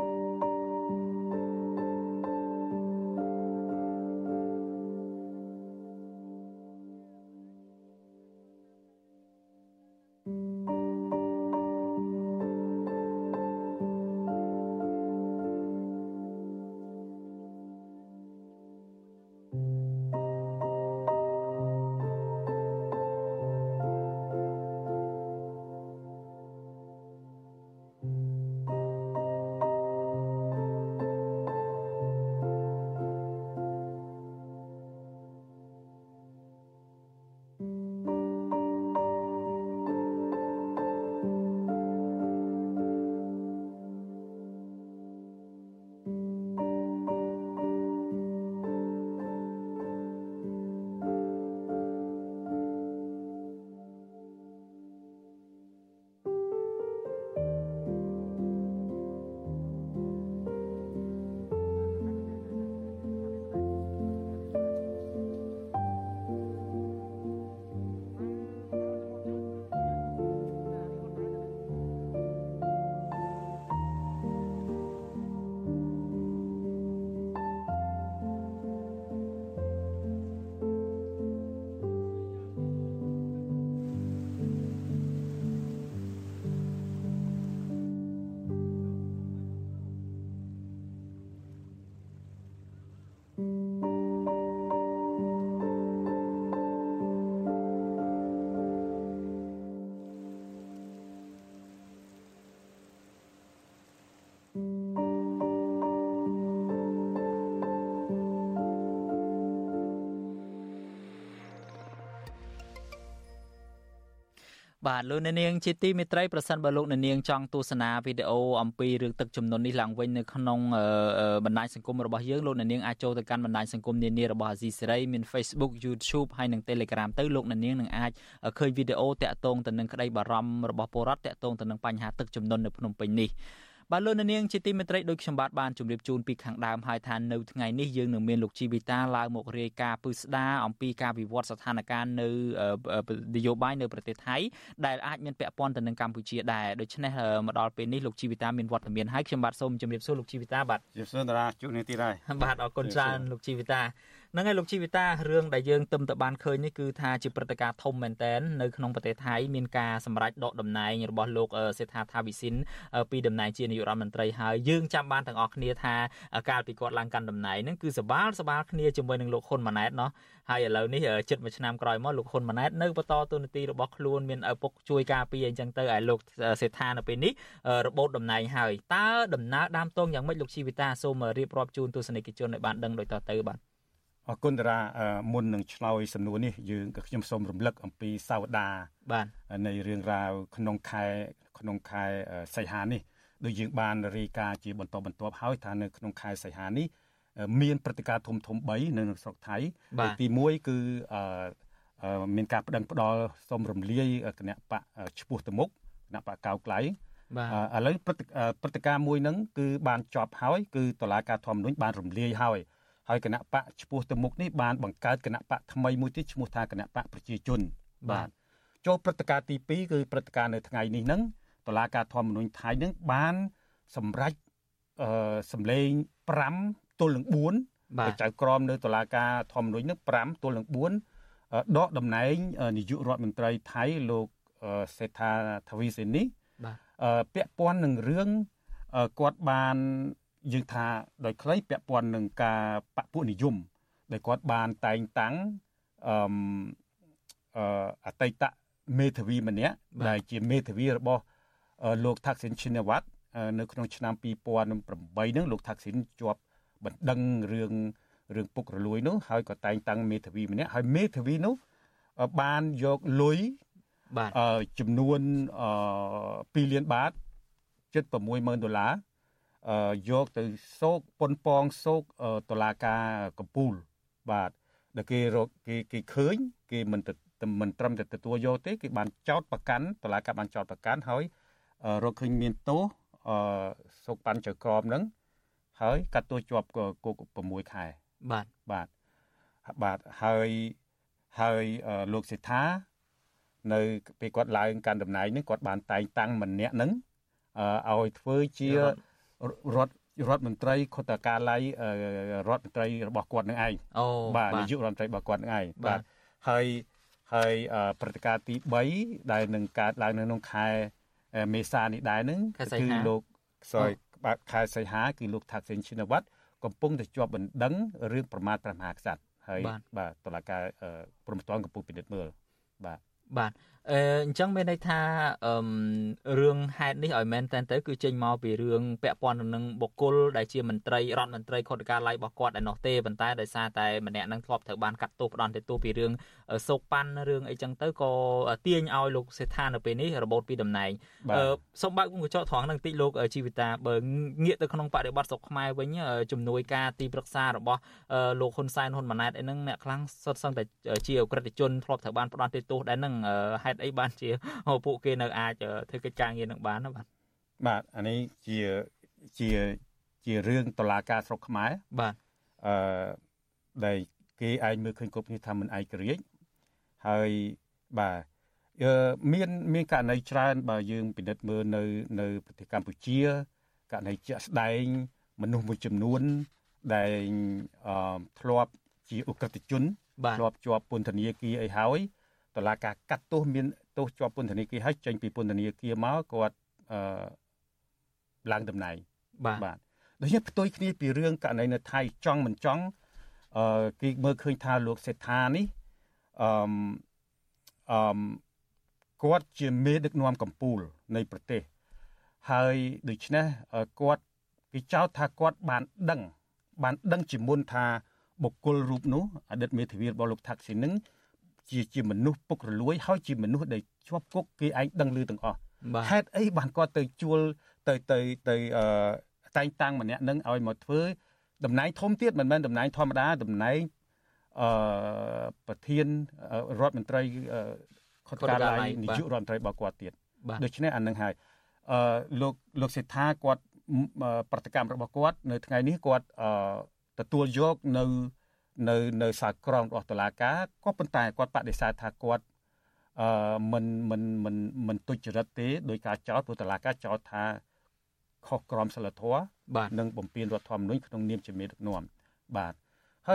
បាទលោកអ្នកនាងជាទីមេត្រីប្រសិនបើលោកអ្នកនាងចង់ទស្សនាវីដេអូអំពីរឿងទឹកជំនន់នេះឡើងវិញនៅក្នុងបណ្ដាញសង្គមរបស់យើងលោកអ្នកនាងអាចចូលទៅកាន់បណ្ដាញសង្គមនានារបស់អាស៊ីសេរីមាន Facebook YouTube ហើយនិង Telegram ទៅលោកអ្នកនាងនឹងអាចឃើញវីដេអូតាក់ទងទៅនឹងក្តីបារម្ភរបស់ពលរដ្ឋតាក់ទងទៅនឹងបញ្ហាទឹកជំនន់នៅភ្នំពេញនេះបាទលោកអ្នកនាងជាទីមេត្រីដោយខ្ញុំបាទបានជម្រាបជូនពីខាងដើមហើយថានៅថ្ងៃនេះយើងនឹងមានលោកជីវីតាឡើងមករាយការណ៍ពឹស្ដារអំពីការវិវត្តស្ថានភាពនៅនយោបាយនៅប្រទេសថៃដែលអាចមានពាក់ព័ន្ធទៅនឹងកម្ពុជាដែរដូច្នេះមកដល់ពេលនេះលោកជីវីតាមានវត្តមានហើយខ្ញុំបាទសូមជម្រាបសួរលោកជីវីតាបាទជម្រាបសួរតារាជួបនាងទីដែរបាទអរគុណច្រើនលោកជីវីតាហ្នឹងហើយលោកជីវិតារឿងដែលយើងទឹមតបានឃើញនេះគឺថាជាព្រឹត្តិការណ៍ធំមែនទែននៅក្នុងប្រទេសថៃមានការសម្រេចដកតំណែងរបស់លោកសេដ្ឋាថាវិសិនពីតំណែងជានាយករដ្ឋមន្ត្រីហើយយើងចាំបានទាំងអស់គ្នាថាកាលពីគាត់ឡើងកាន់តំណែងហ្នឹងគឺសបាលសបាលគ្នាជាមួយនឹងលោកហ៊ុនម៉ាណែតណោះហើយឥឡូវនេះជិតមួយឆ្នាំក្រោយមកលោកហ៊ុនម៉ាណែតនៅបន្តតួនាទីរបស់ខ្លួនមានឪពុកជួយការពារអញ្ចឹងទៅឲ្យលោកសេដ្ឋានៅពេលនេះរបូតតំណែងហើយតើដំណើរដើមតងយ៉ាងម៉េចលោកជីវិតាសូមរៀបរាប់ជូនទស្សនិកជនឲ្យបានដឹងដូចតទៅបាទអរគុណតារាមុននឹងឆ្លើយសំណួរនេះយើងក៏ខ្ញុំសូមរំលឹកអំពីសាវតាបាទនៃរឿងរ៉ាវក្នុងខែក្នុងខែសីហានេះដូចយើងបានរាយការណ៍ជាបន្តបន្ទាប់ហើយថានៅក្នុងខែសីហានេះមានព្រឹត្តិការណ៍ធំធំបីនៅក្នុងស្រុកថៃទីមួយគឺមានការប្តឹងផ្តល់សូមរំលាយគណៈបកឈ្មោះទៅមុខគណៈបកកៅក្លៃឥឡូវព្រឹត្តិការណ៍មួយហ្នឹងគឺបានចប់ហើយគឺតុលាការធម្មនុញ្ញបានរំលាយហើយហើយគណៈបកឈ្មោះទៅមុខនេះបានបង្កើតគណៈបកថ្មីមួយទៀតឈ្មោះថាគណៈបកប្រជាជនបាទចូលព្រឹត្តិការណ៍ទីពីរគឺព្រឹត្តិការណ៍នៅថ្ងៃនេះហ្នឹងតុលាការធម្មនុញ្ញថៃហ្នឹងបានសម្រេចអឺសម្លេងប្រាំទល់នឹងបួនចៅក្រមនៅតុលាការធម្មនុញ្ញហ្នឹងប្រាំទល់នឹងបួនដកតំណែងនាយករដ្ឋមន្ត្រីថៃលោកសេដ្ឋាថាវីសិននេះបាទពាក់ព័ន្ធនឹងរឿងគាត់បានយើងថាដោយខ្លីពាក់ព័ន្ធនឹងការបពុនិយមដែលគាត់បានតែងតាំងអឺអតីតមេធាវីម្នាក់ដែលជាមេធាវីរបស់លោកថាក់ស៊ីនឈិនវ៉ាត់នៅក្នុងឆ្នាំពីរពាន់ប្រាំបីហ្នឹងលោកថាក់ស៊ីនជាប់បណ្ដឹងរឿងរឿងពុករលួយនោះហើយក៏តែងតាំងមេធាវីម្នាក់ហើយមេធាវីនោះបានយកលុយបាទចំនួនពីរលានបាតជិត 6ម៉ឺនដុល្លារយកទៅសោកប៉ុនប៉ងសោកតុលាការកំពូលបាទដែលគេរកគេគេឃើញគេមិនមិនត្រឹមតែទទួលយកទេគេបានចោទប្រកាន់តុលាការបានចោទប្រកាន់ហើយរកឃើញមានទោសសោកប៉ាន់ចៅក្រមហ្នឹងហើយកាត់ទោសជាប់គុក6ខែបាទបាទបាទហើយហើយលោកសេដ្ឋានៅពេលគាត់ឡើងកាន់តំណែងហ្នឹងគាត់បានតែងតាំងម្នាក់ហ្នឹងឲ្យធ្វើជារដ្ឋរដ្ឋមន្ត្រីខុទ្ទកាល័យរដ្ឋមន្ត្រីរបស់គាត់នឹងឯងបាទនាយករដ្ឋមន្ត្រីរបស់គាត់នឹងឯងបាទហើយហើយព្រឹត្តិការណ៍ទីបីដែលនឹងកើតឡើងនៅក្នុងខែមេសានេះដែរហ្នឹងគឺលោកសយបាទខែសីហាគឺលោកថាក់ស៊ីនឈិនវ៉ាត់កំពុងតែជាប់បណ្ដឹងរឿងប្រមាថព្រះមហាក្សត្រហើយបាទតុលាការព្រំប្រទានកំពុងពិនិត្យមើលបាទបាទអឺអញ្ចឹងមានន័យថាអឺរឿងហេតុនេះឲ្យមែនតើទៅគឺចេញមកពីរឿងពាក់ព័ន្ធនឹងបុគ្គលដែលជាមន្ត្រីរដ្ឋមន្ត្រីខុទ្ទកាល័យរបស់គាត់ឯនោះទេប៉ុន្តែដោយសារតែម្នាក់នឹងធ្លាប់ត្រូវបានកាត់ទោសផ្ដន់ទោសពីរឿងសោកប៉ាន់រឿងអីចឹងទៅក៏ទាញឲ្យលោកសេដ្ឋានៅពេលនេះរបូតពីតំណែងអឺសូមបើកវងកញ្ចក់ត្រង់នឹងតិចលោកជីវិតាបើងាកទៅក្នុងបរិបទស្រុកខ្មែរវិញជំនួយការទីប្រឹក្សារបស់លោកហ៊ុនសែនហ៊ុនម៉ាណែតអីហ្នឹងអ្នកខ្លាំងសុទ្ធសឹងតែជាអក្រិតជនធ្លាប់ត្រូវបានផ្ដន់ទោសដែរហ្នឹងហេតុអីបានជាពួកគេនៅអាចធ្វើកិច្ចការងារនឹងបានណាបាទបាទអានេះជាជាជារឿងតុលាការស្រុកខ្មែរបាទអឺដែលគេឯងមើលឃើញគ្រប់គ្នាថាមិនឯករាជ្យហើយបាទមានមានករណីច្រើនបើយើងពិនិត្យមើលនៅនៅប្រទេសកម្ពុជាករណីជាក់ស្ដែងមនុស្សមួយចំនួនដែលអឺធ្លាប់ជាអ ுக ្រិតជនធ្លាប់ជាប់ពន្ធនាគារអីហើយតុលាការកាត់ទោសមានទោសជាប់ពន្ធនាគារហើយចេញពីពន្ធនាគារមកគាត់អឺឡើងតំណែងបាទបាទដូច្នេះផ្ទុយគ្នាពីរឿងករណីនៅថៃចង់មិនចង់អឺគេមើលឃើញថាលោកសេដ្ឋានេះអឺអឺគាត់ជាមេដឹកនាំកម្ពុជានៃប្រទេសហើយដូច្នេះគាត់គេចោទថាគាត់បានដឹងបានដឹងជាមុនថាបុគ្គលរូបនោះអតីតមេធាវីរបស់លោកថាក់ស៊ីននឹងជាជាមនុស្សពុករលួយហើយជាមនុស្សដែលជាប់គុកគេឯងដឹងឮទាំងអស់ហេតុអីបានគាត់ទៅជួលទៅទៅទៅអឺតែងតាំងម្នាក់នឹងឲ្យមកធ្វើតំណែងធំទៀតមិនមែនតំណែងធម្មតាតំណែងអឺប្រធានរដ្ឋមន្ត្រីខុទ្ទកាល័យនាយករដ្ឋមន្ត្រីរបស់គាត់ទៀតដូច្នេះអានឹងហើយអឺលោកលោកសេដ្ឋាគាត់ប្រតិកម្មរបស់គាត់នៅថ្ងៃនេះគាត់អឺទទួលយកនៅនៅនៅសាលក្រមរបស់តុលាការក៏ប៉ុន្តែគាត់បដិសេធថាគាត់អឺមិនមិនមិនមិនទុច្ចរិតទេដោយការចោទព្រោះតុលាការចោទថាខុសក្រមសីលធម៌និងបំពានរដ្ឋធម្មនុញ្ញក្នុងនាមជាមេដឹកនាំបាទហើយ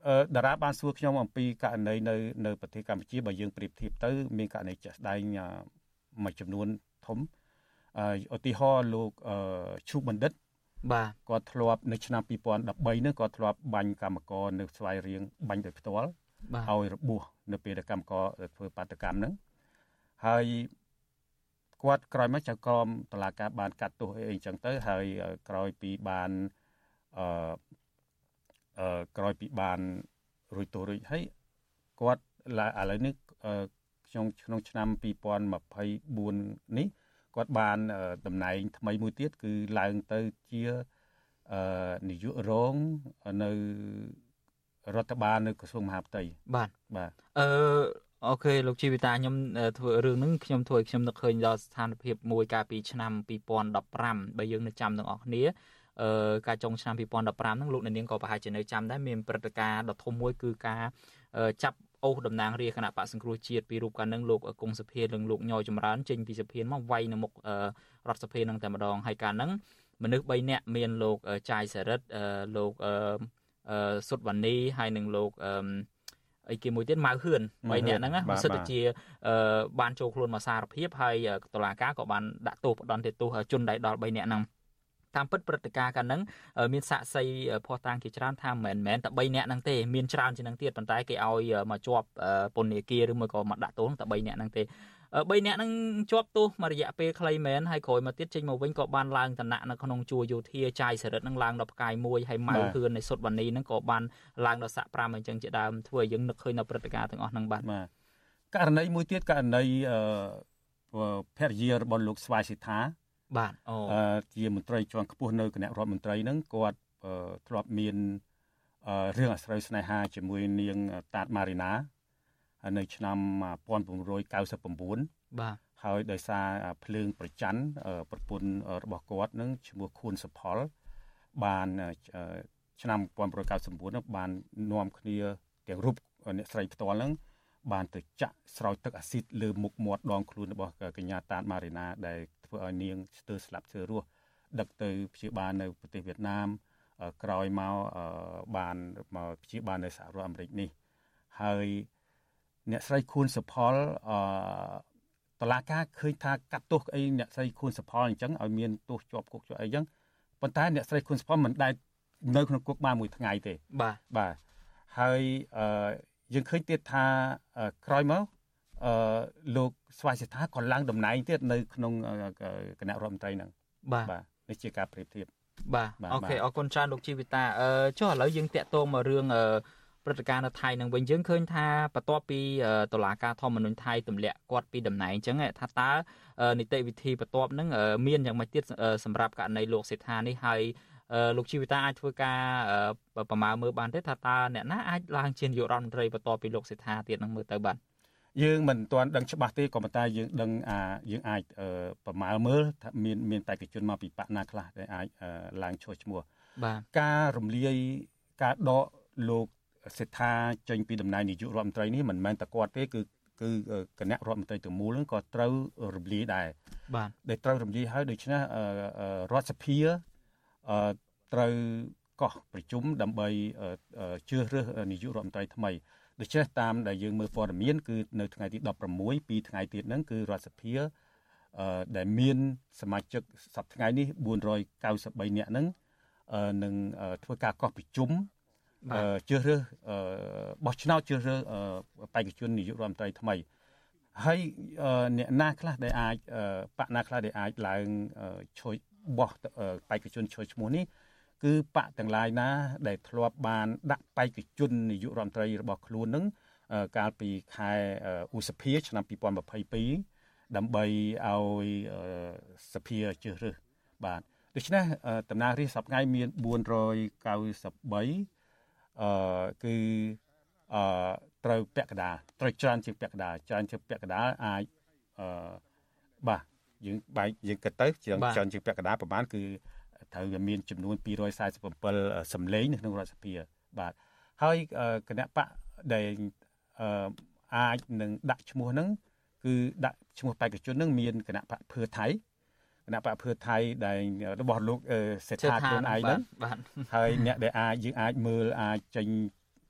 តារាបានសួរខ្ញុំអំពីករណីនៅនៅប្រទេសកម្ពុជាបើយើងប្រៀបធៀបទៅមានករណីចាស់ស្ដែងមួយចំនួនធំឧទាហរណ៍លោកឈូបណ្ឌិតបាទគាត់ធ្លាប់នៅឆ្នាំពីរពាន់ដប់បីនោះគាត់ធ្លាប់បាញ់កម្មករនៅស្វាយរៀងបាញ់ដោយផ្ទាល់ឲ្យរបួសនៅពេលដែលកម្មករធ្វើបាតកម្មហ្នឹងហើយគាត់ក្រោយមកចៅក្រមតុលាការបានកាត់ទោសអីអញ្ចឹងទៅហើយក្រោយពីបានអឺអឺក្រោយពីបានរួចទោសរួចហើយគាត់ឥឡូវនេះខ្ញុំក្នុងឆ្នាំពីរពាន់ម្ភៃបួននេះគាត់បានតំណែងថ្មីមួយទៀតគឺឡើងទៅជានាយករងនៅរដ្ឋបាលនៅក្រសួងមហាផ្ទៃបាទបាទអឺអូខេលោកជីវិតាខ្ញុំធ្វើរឿងហ្នឹងខ្ញុំធ្វើឲ្យខ្ញុំនឹកឃើញដល់ស្ថានភាពមួយកាលពីឆ្នាំពីរពាន់ដប់ប្រាំបើយើងនៅចាំទាំងអស់គ្នាអឺការចុងឆ្នាំពីរពាន់ដប់ប្រាំហ្នឹងលោកអ្នកនាងក៏ប្រហែលជានៅចាំដែរមានព្រឹត្តិការណ៍ដ៏ធំមួយគឺការចាប់អូសតំណាងរាជគណៈបក្សសង្គ្រោះជាតិពីរូបកាលហ្នឹងលោកគង់សុភានិងលោកញយចម្រើនចេញពីសភាមកវាយនៅមុខរដ្ឋសភាហ្នឹងតែម្ដងហើយកាលហ្នឹងមនុស្សបីនាក់មានលោកចាយសរិទ្ធលោកសុតវណ្ណីហើយនិងលោកអីគេមួយទៀតម៉ៅហ៊ឿនបីនាក់ហ្នឹងណាសិតតែជាបានចូលខ្លួនមកសារភាពហើយតុលាការក៏បានដាក់ទោសផ្ដន្ទាទោសជនដែលដល់បីនាក់ហ្នឹងតាមពិតព្រឹត្តិការណ៍កាលហ្នឹងមានសាក្សីភស្តុតាងជាច្រើនថាមិនមែនតែបីនាក់ហ្នឹងទេមានច្រើនជាងហ្នឹងទៀតប៉ុន្តែគេឲ្យមកជាប់ពន្ធនាគារឬមួយក៏មកដាក់ទោសតែបីនាក់ហ្នឹងទេបីនាក់ហ្នឹងជាប់ទោសមួយរយៈពេលខ្លីមែនហើយក្រោយមកទៀតចេញមកវិញក៏បានឡើងឋានៈនៅក្នុងជួរយោធាចាយសរិទ្ធហ្នឹងឡើងដល់ផ្កាយមួយហើយម៉ៅហ៊ឿននៃសុតវណ្ណីហ្នឹងក៏បានឡើងដល់សាក់ប្រាំអញ្ចឹងជាដើមធ្វើឲ្យយើងនឹកឃើញនៅព្រឹត្តិការណ៍ទាំងអស់ហ្នឹងបាទបាទករណីមួយទៀតករណីភរិយារបស់លោកស្វាយសិដ្ឋាបាទអូជាមន្ត្រីជាន់ខ្ពស់នៅគណៈរដ្ឋមន្ត្រីហ្នឹងគាត់ធ្លាប់មានរឿងអាស្រូវស្នេហាជាមួយនាងតាតម៉ារីណានៅឆ្នាំmột nghìn chín trăm chín mươi chín បាទហើយដោយសារភ្លើងប្រច័ណ្ឌប្រពន្ធរបស់គាត់នឹងឈ្មោះខួនសុផលបានឆ្នាំmột nghìn chín trăm chín mươi chínនោះបាននាំគ្នាទាំងរូបអ្នកស្រីផ្ទាល់ហ្នឹងបានទៅចាក់ស្រោចទឹកអាស៊ីតលើមុខមាត់ដងខ្លួនរបស់កញ្ញាតាតម៉ារីណាដែលធ្វើឲ្យនាងស្ទើរស្លាប់ស្ទើររស់ដឹកទៅព្យាបាលនៅប្រទេសវៀតណាមក្រោយមកបានមកព្យាបាលនៅសហរដ្ឋអាមេរិកនេះហើយអ្នកស្រីខួនសុផលអឺតឡាការឃើញថាកាត់ទោសអីអ្នកស្រីខួនសុផលអញ្ចឹងឲ្យមានទោសជាប់គុកជាប់អីអញ្ចឹងប៉ុន្តែអ្នកស្រីខួនសុផលមិនដែលនៅក្នុងគុកបានមួយថ្ងៃទេបាទបាទហើយអឺយើងឃើញទៀតថាក្រោយមកអឺលោកស្វាយសិដ្ឋាក៏ឡើងតំណែងទៀតនៅក្នុងគណៈរដ្ឋមន្ត្រីហ្នឹងបាទនេះជាការប្រៀបធៀបបាទអូខេអរគុណច្រើនលោកជីវិតាអឺចុះឥឡូវយើងតាក់ទងមករឿងអឺព្រឹត្តិការណ៍នៅថៃនឹងវិញយើងឃើញថាបន្ទាប់ពីតុលាការធម្មនុញ្ញថៃទម្លាក់គាត់ពីតំណែងអញ្ចឹងថាតើនីតិវិធីបន្ទាប់ហ្នឹងមានយ៉ាងម៉េចទៀតសម្រាប់ករណីលោកសេដ្ឋានេះហើយលោកជីវិតាអាចធ្វើការប្រមាណមើលបានទេថាតើអ្នកណាអាចឡើងជានាយករដ្ឋមន្ត្រីបន្ទាប់ពីលោកសេដ្ឋាទៀតនឹងមើលទៅបាទយើងមិនទាន់ដឹងច្បាស់ទេក៏ប៉ុន្តែយើងដឹងអាយើងអាចប្រមាណមើលថាមានមានបេក្ខជនមកពីបកណាខ្លះដែលអាចឡើងឈ្មោះឈ្មោះបាទការរំលាយការដកលោកសេដ្ឋាចេញពីតំណែងនាយករដ្ឋមន្ត្រីនេះមិនមែនតែគាត់ទេគឺគឺគណៈរដ្ឋមន្ត្រីទាំងមូលហ្នឹងក៏ត្រូវរំលាយដែរបាទដែលត្រូវរំលាយហើយដូច្នេះរដ្ឋសភាត្រូវកោះប្រជុំដើម្បីជ្រើសរើសនាយករដ្ឋមន្ត្រីថ្មីដូច្នេះតាមដែលយើងមើលព័ត៌មានគឺនៅថ្ងៃទីដប់ប្រាំមួយពីថ្ងៃទៀតហ្នឹងគឺរដ្ឋសភាដែលមានសមាជិកសប្តាហ៍ថ្ងៃនេះបួនរយកៅសិបបីនាក់ហ្នឹងនឹងធ្វើការកោះប្រជុំជ្រើសរើសបោះឆ្នោតជ្រើសរើសបេក្ខជននាយករដ្ឋមន្ត្រីថ្មីហើយអ្នកណាខ្លះដែលអាចបកណាខ្លះដែលអាចឡើងជួយបោះបេក្ខជនជួយឈ្មោះនេះគឺបកទាំងឡាយណាដែលធ្លាប់បានដាក់បេក្ខជននាយករដ្ឋមន្ត្រីរបស់ខ្លួននឹងកាលពីខែឧសភាឆ្នាំពីរពាន់ម្ភៃពីរដើម្បីឲ្យសភាជ្រើសរើសបាទដូច្នេះតំណាងរាស្ត្រសប្តាហ៍ថ្ងៃមានបួនរយកៅសិបបីអឺគឺអឺត្រូវពាក់កណ្ដាលត្រូវច្រើនជាងពាក់កណ្ដាលច្រើនជាងពាក់កណ្ដាលអាចអឺបាទយើងបែកយើងគិតទៅជាងច្រើនជាងពាក់កណ្ដាលប្រហែលគឺត្រូវវាមានចំនួនពីររយសែសិបbảyសម្លេងនៅក្នុងរដ្ឋសភាបាទហើយគណៈបកដែលអឺអាចនឹងដាក់ឈ្មោះហ្នឹងគឺដាក់ឈ្មោះបេក្ខជនហ្នឹងមានគណៈបកភឿថៃគណៈបកភឿថៃដែលរបស់លោកសេដ្ឋាខ្លួនឯងហ្នឹងហើយអ្នកដែលអាចយើងអាចមើលអាចចេញ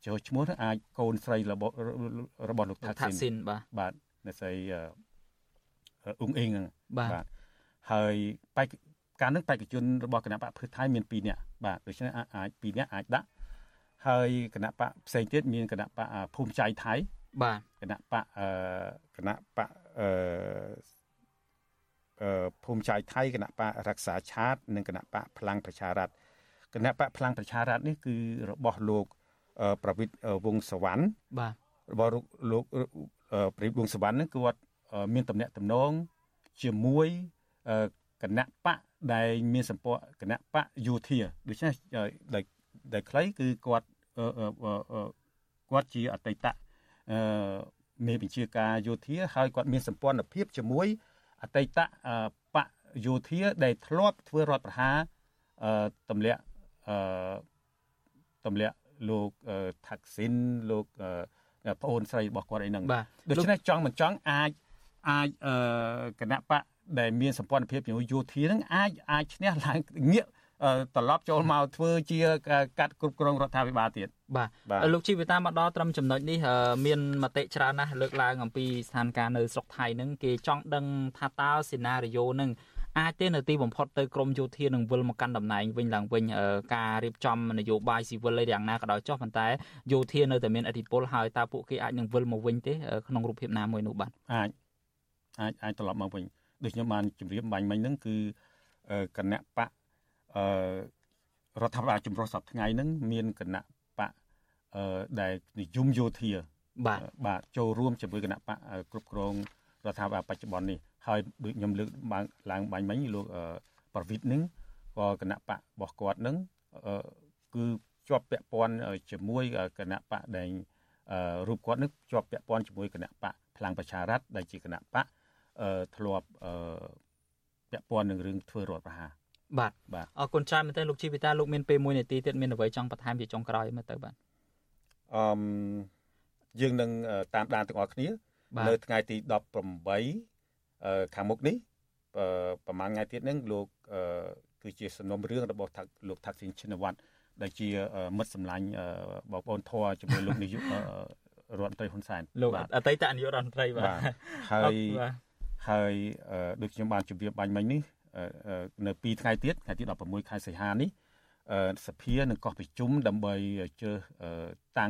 ចូលឈ្មោះនឹងអាចកូនស្រីរបស់របស់លោកថាក់ស៊ីនបាទបាទអ្នកស្រីអ៊ុងអ៊ីងហ្នឹងបាទហើយបេក្ខការនឹងបេក្ខជនរបស់គណៈបកភឿថៃមានពីរនាក់បាទដូច្នេះអាចពីរនាក់អាចដាក់ហើយគណៈបកផ្សេងទៀតមានគណៈបកភូមិចៃថៃបាទគណៈបកអឺគណៈបកអឺអឺភូមិចៃថៃគណៈបករក្សាឆាតនិងគណៈបកพลังប្រឆារ័តគណៈបកพลังប្រឆារ័តនេះគឺរបស់លោកប្រវិតវង្សសវណ្ណបាទរបស់លោកប្រវិតវង្សសវណ្ណនេះគាត់មានតំណែងតំណងជាមួយគណៈបកដែលមានសម្ព័ន្ធគណៈបកយោធាដូច្នេះដែលដែលខ្លីគឺគាត់គាត់ជាអតីតអឺមេបញ្ជាការយោធាហើយគាត់មានសម្ព័ន្ធភាពជាមួយអតីតបកយោធាដែលធ្លាប់ធ្វើរដ្ឋប្រហារអឺទម្លាក់អឺទម្លាក់លោកថាក់ស៊ីនលោកប្អូនស្រីរបស់គាត់អីហ្នឹងដូច្នេះចង់មិនចង់អាចអាចអឺគណៈបកដែលមានសម្ព័ន្ធភាពជាមួយយោធាហ្នឹងអាចអាចឈ្នះឡើងងាកត្រឡប់ចូលមកធ្វើជាកាត់គ្រប់គ្រងរដ្ឋាភិបាលទៀតបាទលោកជីវតាមកដល់ត្រឹមចំណុចនេះមានមតិច្រើនណាស់លើកឡើងអំពីស្ថានភាពនៅស្រុកថៃហ្នឹងគេចង់ដឹងថាតើសេណារីយ៉ូហ្នឹងអាចទេនៅទីបំផុតទៅក្រមយោធានឹងវិលមកកាន់តំណែងវិញឡើងវិញការរៀបចំនយោបាយស៊ីវិលអីយ៉ាងណាក៏ដោយចុះប៉ុន្តែយោធានៅតែមានឥទ្ធិពលហើយតើពួកគេអាចនឹងវិលមកវិញទេក្នុងរូបភាពណាមួយនោះបាទអាចអាចអាចត្រឡប់មកវិញដូចខ្ញុំបានជម្រាបបាញ់មិញហ្នឹងគឺគណៈបកអឺរដ្ឋាភិបាលចម្រុះសប្តាហ៍ថ្ងៃហ្នឹងមានគណៈបកអឺដែលនិយមយោធាបាទបាទចូលរួមជាមួយគណៈបកគ្រប់គ្រងរដ្ឋាភិបាលបច្ចុប្បន្ននេះហើយដូចខ្ញុំលើកឡើងបាញ់មិញលោកប្រវិតហ្នឹងក៏គណៈបករបស់គាត់ហ្នឹងគឺជាប់ពាក់ព័ន្ធជាមួយគណៈបកដែលរូបគាត់ហ្នឹងជាប់ពាក់ព័ន្ធជាមួយគណៈបកพลังประชารัฐដែលជាគណៈបកធ្លាប់ពាក់ព័ន្ធនឹងរឿងធ្វើរដ្ឋប្រហារបាទបាទអរគុណច្រើនមែនទែនលោកជីវិតាលោកមានពេលមួយនាទីទៀតមានអ្វីចង់បន្ថែមជាចុងក្រោយមើលទៅបាទអឺយើងនឹងតាមដានទាំងអស់គ្នានៅថ្ងៃទីដប់ប្រាំបីខាងមុខនេះប្រហែលថ្ងៃទៀតហ្នឹងលោកគឺជាសំណុំរឿងរបស់លោកថាក់ស៊ីនឈិនវត្តដែលជាមិត្តសម្លាញ់បងប្អូនធរជាមួយលោកនាយករដ្ឋមន្ត្រីហ៊ុនសែនលោកអតីតនាយករដ្ឋមន្ត្រីបាទហើយហើយដូចខ្ញុំបានជម្រាបបាញ់មិញនេះនៅពីរថ្ងៃទៀតថ្ងៃទីដប់ប្រាំមួយខែសីហានេះសភានឹងកោះប្រជុំដើម្បីជើតាំង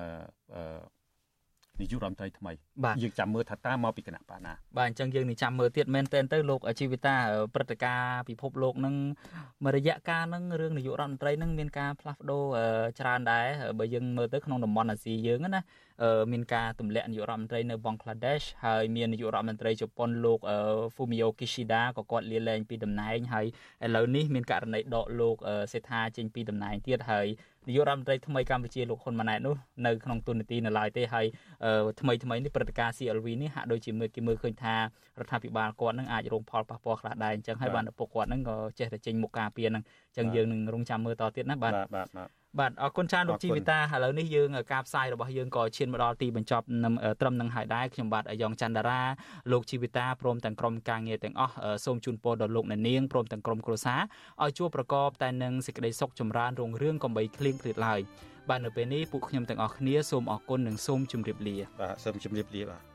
នាយករដ្ឋមន្ត្រីថ្មីយើងចាំមើលថាតើមកពីគណៈបកណាបាទអញ្ចឹងយើងនឹងចាំមើលទៀតមែនទែនទៅលោកជីវិតាព្រឹត្តិការណ៍ពិភពលោកនឹងមួយរយៈកាលនឹងរឿងនាយករដ្ឋមន្ត្រីនឹងមានការផ្លាស់ប្ដូរច្រើនដែរបើយើងមើលទៅក្នុងតំបន់អាស៊ីយើងណាមានការទម្លាក់នាយករដ្ឋមន្ត្រីនៅបង់ក្លាដេសហើយមាននាយករដ្ឋមន្ត្រីជប៉ុនលោក Fumio Kishida ក៏គាត់លាលែងពីតំណែងហើយឥឡូវនេះមានករណីដកលោកសេដ្ឋាចេញពីតំណែងទៀតហើយនាយករដ្ឋមន្ត្រីថ្មីកម្ពុជាលោកហ៊ុនម៉ាណែតនោះនៅក្នុងទូនាទីនៅឡើយទេហើយថ្មីថ្មីនេះព្រឹត្តិការណ៍ ซี แอล វី នេះហាក់ដូចជាមើលគេមើលឃើញថារដ្ឋាភិបាលគាត់នឹងអាចរងផលប៉ះពាល់ខ្លះដែរអញ្ចឹងហើយបានឪពុកគាត់នឹងក៏ចេះតែចេញមុខការពារនឹងអញ្ចឹងយើងនឹងរងចាំមើលតទៀតណាបាទបាទបាទអរគុណច្រើនលោកជីវិតាឥឡូវនេះយើងការផ្សាយរបស់យើងក៏ឈានមកដល់ទីបញ្ចប់ត្រឹមនឹងហើយដែរខ្ញុំបាទយ៉ងច័ន្ទតារាលោកជីវិតាព្រមទាំងក្រុមការងារទាំងអស់សូមជូនពរដល់លោកអ្នកនាងព្រមទាំងក្រុមគ្រួសារឲ្យជួបប្រកបតែនឹងសេចក្តីសុខចម្រើនរុងរឿងកំបីឃ្លៀងឃ្លាតឡើយបាទនៅពេលនេះពួកខ្ញុំទាំងអស់គ្នាសូមអរគុណនិងសូមជម្រាបលាបាទសូមជម្រាបលាបាទ